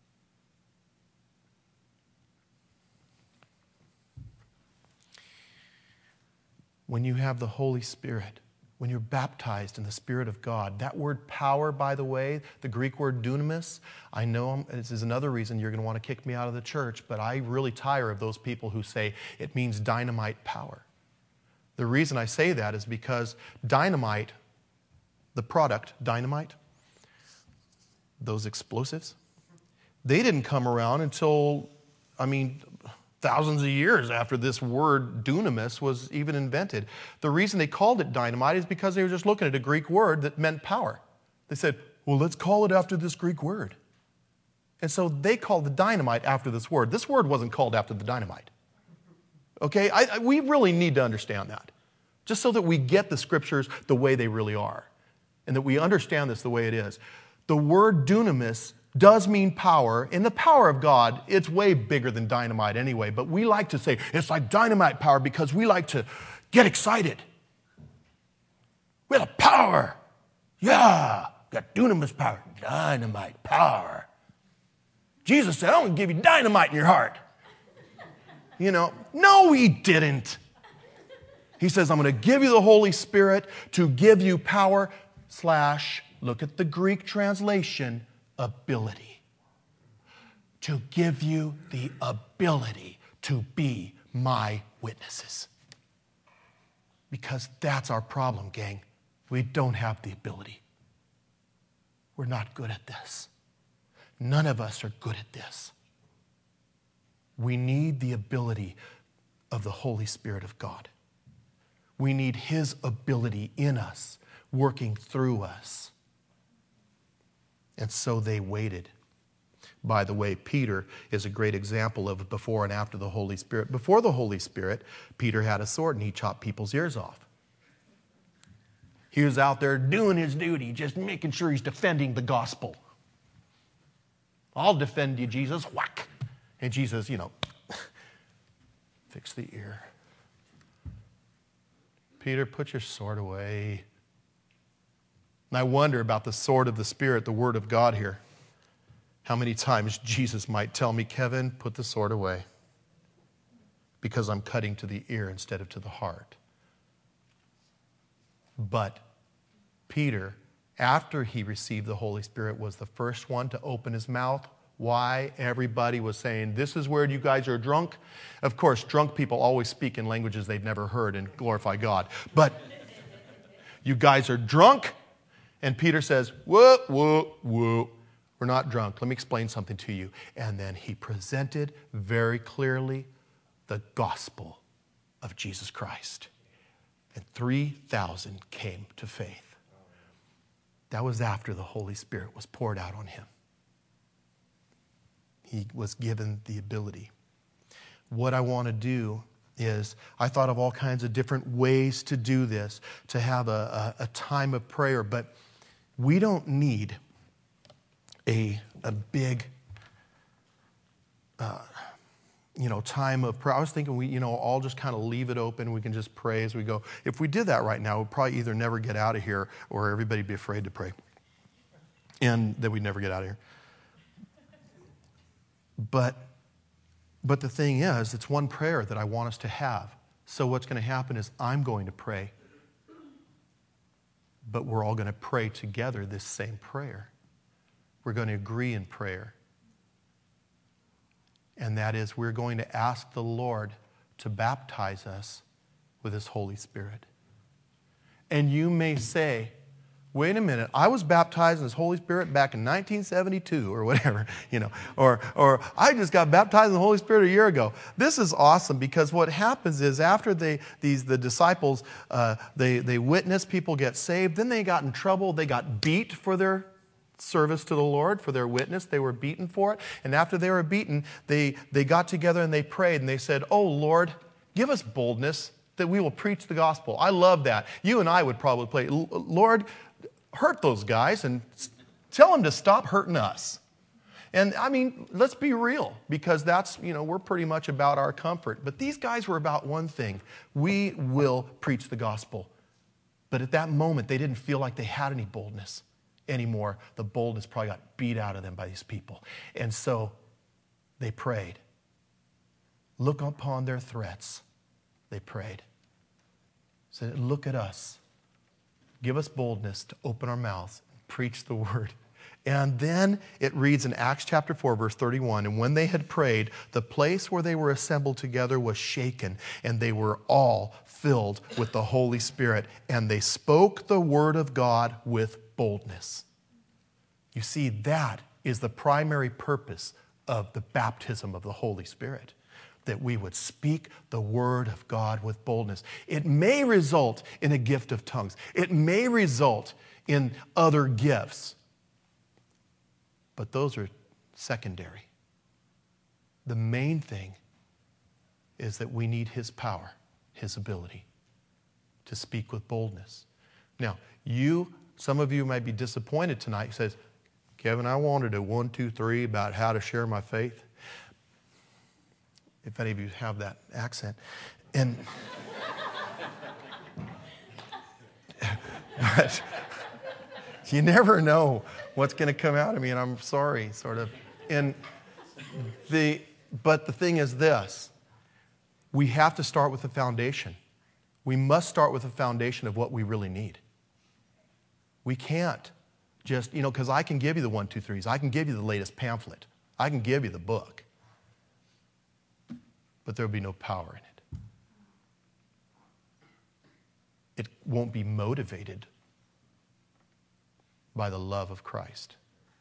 When you have the Holy Spirit, when you're baptized in the Spirit of God, that word power, by the way, the Greek word dunamis, I know this is another reason you're going to want to kick me out of the church, but I really tire of those people who say it means dynamite power. The reason I say that is because dynamite, the product, dynamite, those explosives, they didn't come around until, thousands of years after this word dunamis was even invented. The reason they called it dynamite is because they were just looking at a Greek word that meant power. They said, well, let's call it after this Greek word. And so they called the dynamite after this word. This word wasn't called after the dynamite. Okay, we really need to understand that, just so that we get the scriptures the way they really are, and that we understand this the way it is. The word dunamis does mean power. In the power of God, it's way bigger than dynamite anyway, but we like to say it's like dynamite power because we like to get excited. We have power. Yeah, got dunamis power, dynamite power. Jesus said, I'm going to give you dynamite in your heart. No, he didn't. He says, I'm going to give you the Holy Spirit to give you power / look at the Greek translation, ability. To give you the ability to be my witnesses. Because that's our problem, gang. We don't have the ability. We're not good at this. None of us are good at this. We need the ability of the Holy Spirit of God. We need his ability in us, working through us. And so they waited. By the way, Peter is a great example of before and after the Holy Spirit. Before the Holy Spirit, Peter had a sword and he chopped people's ears off. He was out there doing his duty, just making sure he's defending the gospel. I'll defend you, Jesus. Whack. And Jesus, fix the ear. Peter, put your sword away. And I wonder about the sword of the Spirit, the Word of God here. How many times Jesus might tell me, Kevin, put the sword away. Because I'm cutting to the ear instead of to the heart. But Peter, after he received the Holy Spirit, was the first one to open his mouth. Why? Everybody was saying, this is where you guys are drunk. Of course, drunk people always speak in languages they've never heard and glorify God. But you guys are drunk. And Peter says, whoa, whoa, whoa. We're not drunk. Let me explain something to you. And then he presented very clearly the gospel of Jesus Christ. And 3,000 came to faith. That was after the Holy Spirit was poured out on him. He was given the ability. What I want to do is, I thought of all kinds of different ways to do this, to have a time of prayer, but we don't need a big, time of prayer. I was thinking we, all just kind of leave it open. We can just pray as we go. If we did that right now, we'd probably either never get out of here or everybody'd be afraid to pray. And then we'd never get out of here. But the thing is, it's one prayer that I want us to have. So what's going to happen is I'm going to pray. But we're all going to pray together this same prayer. We're going to agree in prayer. And that is, we're going to ask the Lord to baptize us with His Holy Spirit. And you may say, wait a minute, I was baptized in His Holy Spirit back in 1972 or whatever, or I just got baptized in the Holy Spirit a year ago. This is awesome, because what happens is after the disciples, they witness people get saved, then they got in trouble, they got beat for their service to the Lord, for their witness. They were beaten for it. And after they were beaten, they got together and they prayed and they said, oh Lord, give us boldness that we will preach the gospel. I love that. You and I would probably pray, Lord, hurt those guys and tell them to stop hurting us. And I mean, let's be real, because that's, we're pretty much about our comfort. But these guys were about one thing. We will preach the gospel. But at that moment, they didn't feel like they had any boldness anymore. The boldness probably got beat out of them by these people. And so they prayed. Look upon their threats. They prayed. Said, look at us. Give us boldness to open our mouths and preach the word. And then it reads in Acts chapter 4, verse 31, and when they had prayed, the place where they were assembled together was shaken, and they were all filled with the Holy Spirit, and they spoke the word of God with boldness. You see, that is the primary purpose of the baptism of the Holy Spirit, that we would speak the word of God with boldness. It may result in a gift of tongues. It may result in other gifts. But those are secondary. The main thing is that we need His power, His ability to speak with boldness. Now, some of you might be disappointed tonight. He says, Kevin, I wanted a 1, 2, 3 about how to share my faith. If any of you have that accent. And but you never know what's going to come out of me, and I'm sorry, sort of. But the thing is this. We have to start with the foundation. We must start with the foundation of what we really need. We can't just, because I can give you the 1, 2, 3s. I can give you the latest pamphlet. I can give you the book. But there will be no power in it. It won't be motivated by the love of Christ.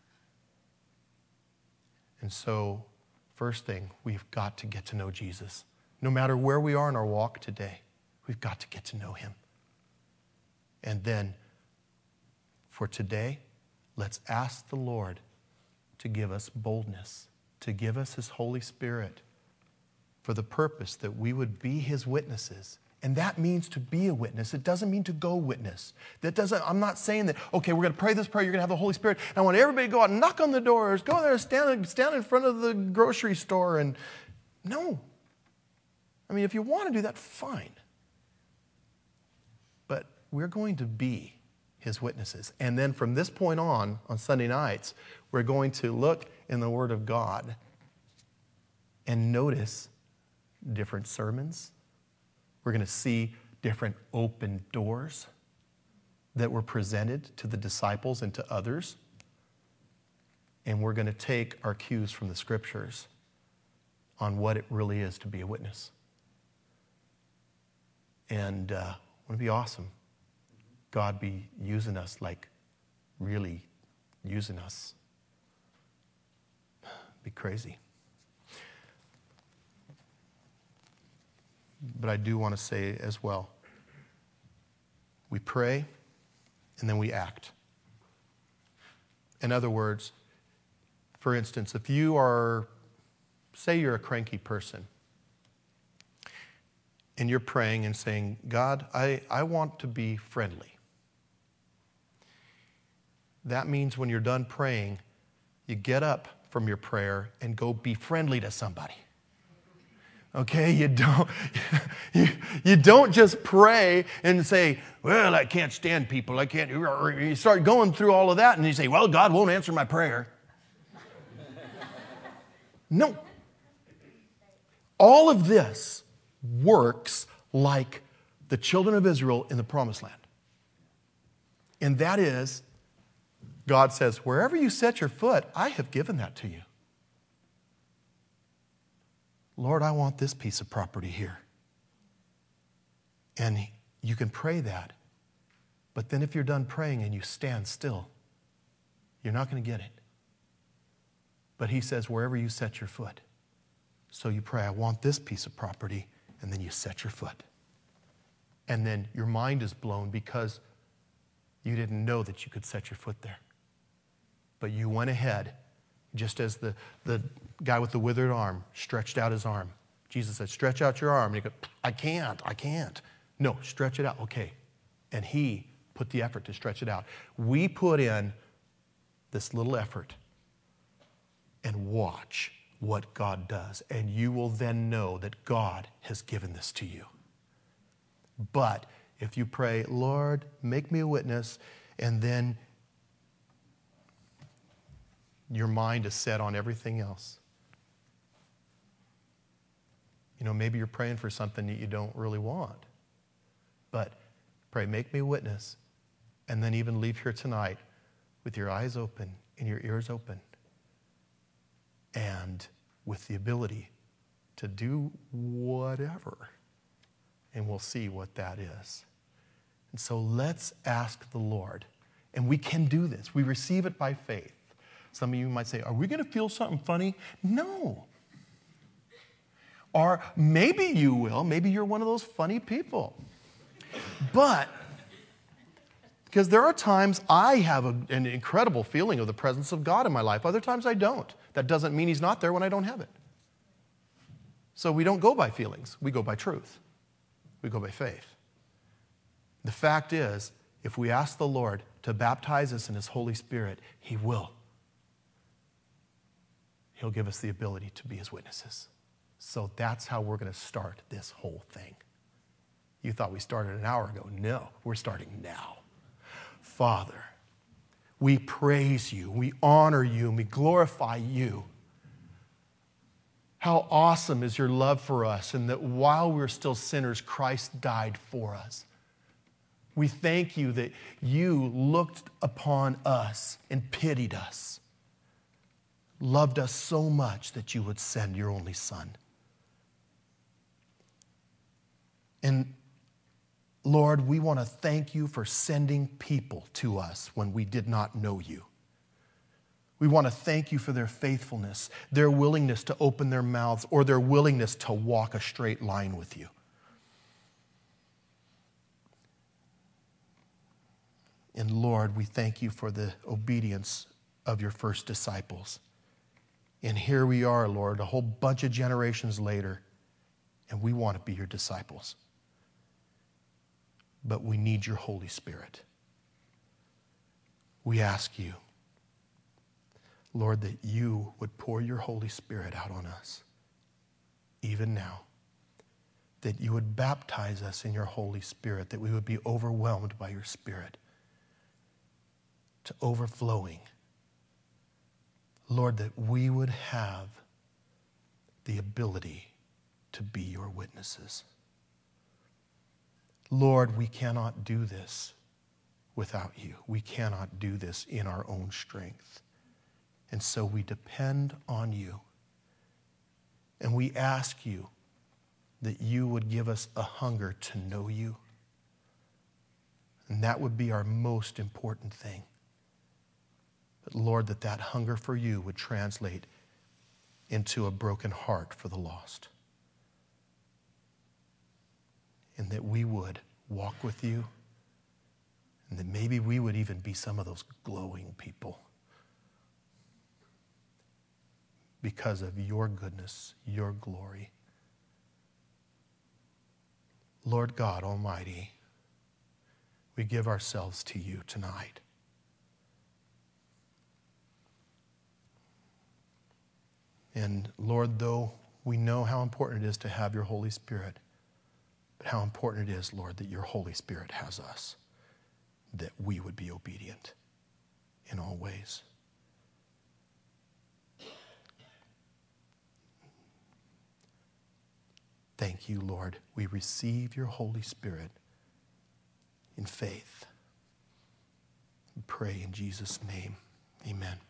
And so, first thing, we've got to get to know Jesus. No matter where we are in our walk today, we've got to get to know Him. And then, for today, let's ask the Lord to give us boldness, to give us His Holy Spirit, for the purpose that we would be His witnesses. And that means to be a witness. It doesn't mean to go witness. I'm not saying that, okay, we're going to pray this prayer, you're going to have the Holy Spirit, and I want everybody to go out and knock on the doors, go there, stand in front of the grocery store, and no. I mean, if you want to do that, fine. But we're going to be His witnesses. And then from this point on Sunday nights, we're going to look in the Word of God and notice different sermons. We're going to see different open doors that were presented to the disciples and to others. And we're going to take our cues from the Scriptures on what it really is to be a witness. And wouldn't it be awesome? God be using us, like really using us be crazy. But I do want to say as well, we pray and then we act. In other words, for instance, if you are, say you're a cranky person, and you're praying and saying, God, I want to be friendly. That means when you're done praying, you get up from your prayer and go be friendly to somebody. Okay, you don't just pray and say, well, I can't stand people. I can't. You start going through all of that and you say, well, God won't answer my prayer. No. All of this works like the children of Israel in the promised land. And that is, God says, wherever you set your foot, I have given that to you. Lord, I want this piece of property here. And you can pray that. But then if you're done praying and you stand still, you're not going to get it. But he says, wherever you set your foot. So you pray, I want this piece of property, and then you set your foot. And then your mind is blown because you didn't know that you could set your foot there. But you went ahead, just as the guy with the withered arm stretched out his arm. Jesus said, stretch out your arm. And he goes, I can't. No, stretch it out. Okay. And he put the effort to stretch it out. We put in this little effort and watch what God does. And you will then know that God has given this to you. But if you pray, Lord, make me a witness, and then your mind is set on everything else. You know, maybe you're praying for something that you don't really want. But pray, make me a witness, and then even leave here tonight with your eyes open and your ears open, and with the ability to do whatever. And we'll see what that is. And so let's ask the Lord. And we can do this. We receive it by faith. Some of you might say, are we going to feel something funny? No. Or maybe you will. Maybe you're one of those funny people. But, because there are times I have an incredible feeling of the presence of God in my life. Other times I don't. That doesn't mean he's not there when I don't have it. So we don't go by feelings. We go by truth. We go by faith. The fact is, if we ask the Lord to baptize us in his Holy Spirit, he will. He'll give us the ability to be his witnesses. So that's how we're going to start this whole thing. You thought we started an hour ago. No, we're starting now. Father, we praise you, we honor you, and we glorify you. How awesome is your love for us, and that while we're still sinners, Christ died for us. We thank you that you looked upon us and pitied us, loved us so much that you would send your only Son. And Lord, we want to thank you for sending people to us when we did not know you. We want to thank you for their faithfulness, their willingness to open their mouths, or their willingness to walk a straight line with you. And Lord, we thank you for the obedience of your first disciples. And here we are, Lord, a whole bunch of generations later, and we want to be your disciples. But we need your Holy Spirit. We ask you, Lord, that you would pour your Holy Spirit out on us, even now. That you would baptize us in your Holy Spirit, that we would be overwhelmed by your Spirit to overflowing. Lord, that we would have the ability to be your witnesses. Lord, we cannot do this without you. We cannot do this in our own strength. And so we depend on you. And we ask you that you would give us a hunger to know you. And that would be our most important thing. But Lord, that hunger for you would translate into a broken heart for the lost. And that we would walk with you, and that maybe we would even be some of those glowing people because of your goodness, your glory. Lord God Almighty, we give ourselves to you tonight. And Lord, though we know how important it is to have your Holy Spirit, but how important it is, Lord, that your Holy Spirit has us, that we would be obedient in all ways. Thank you, Lord. We receive your Holy Spirit in faith. We pray in Jesus' name. Amen.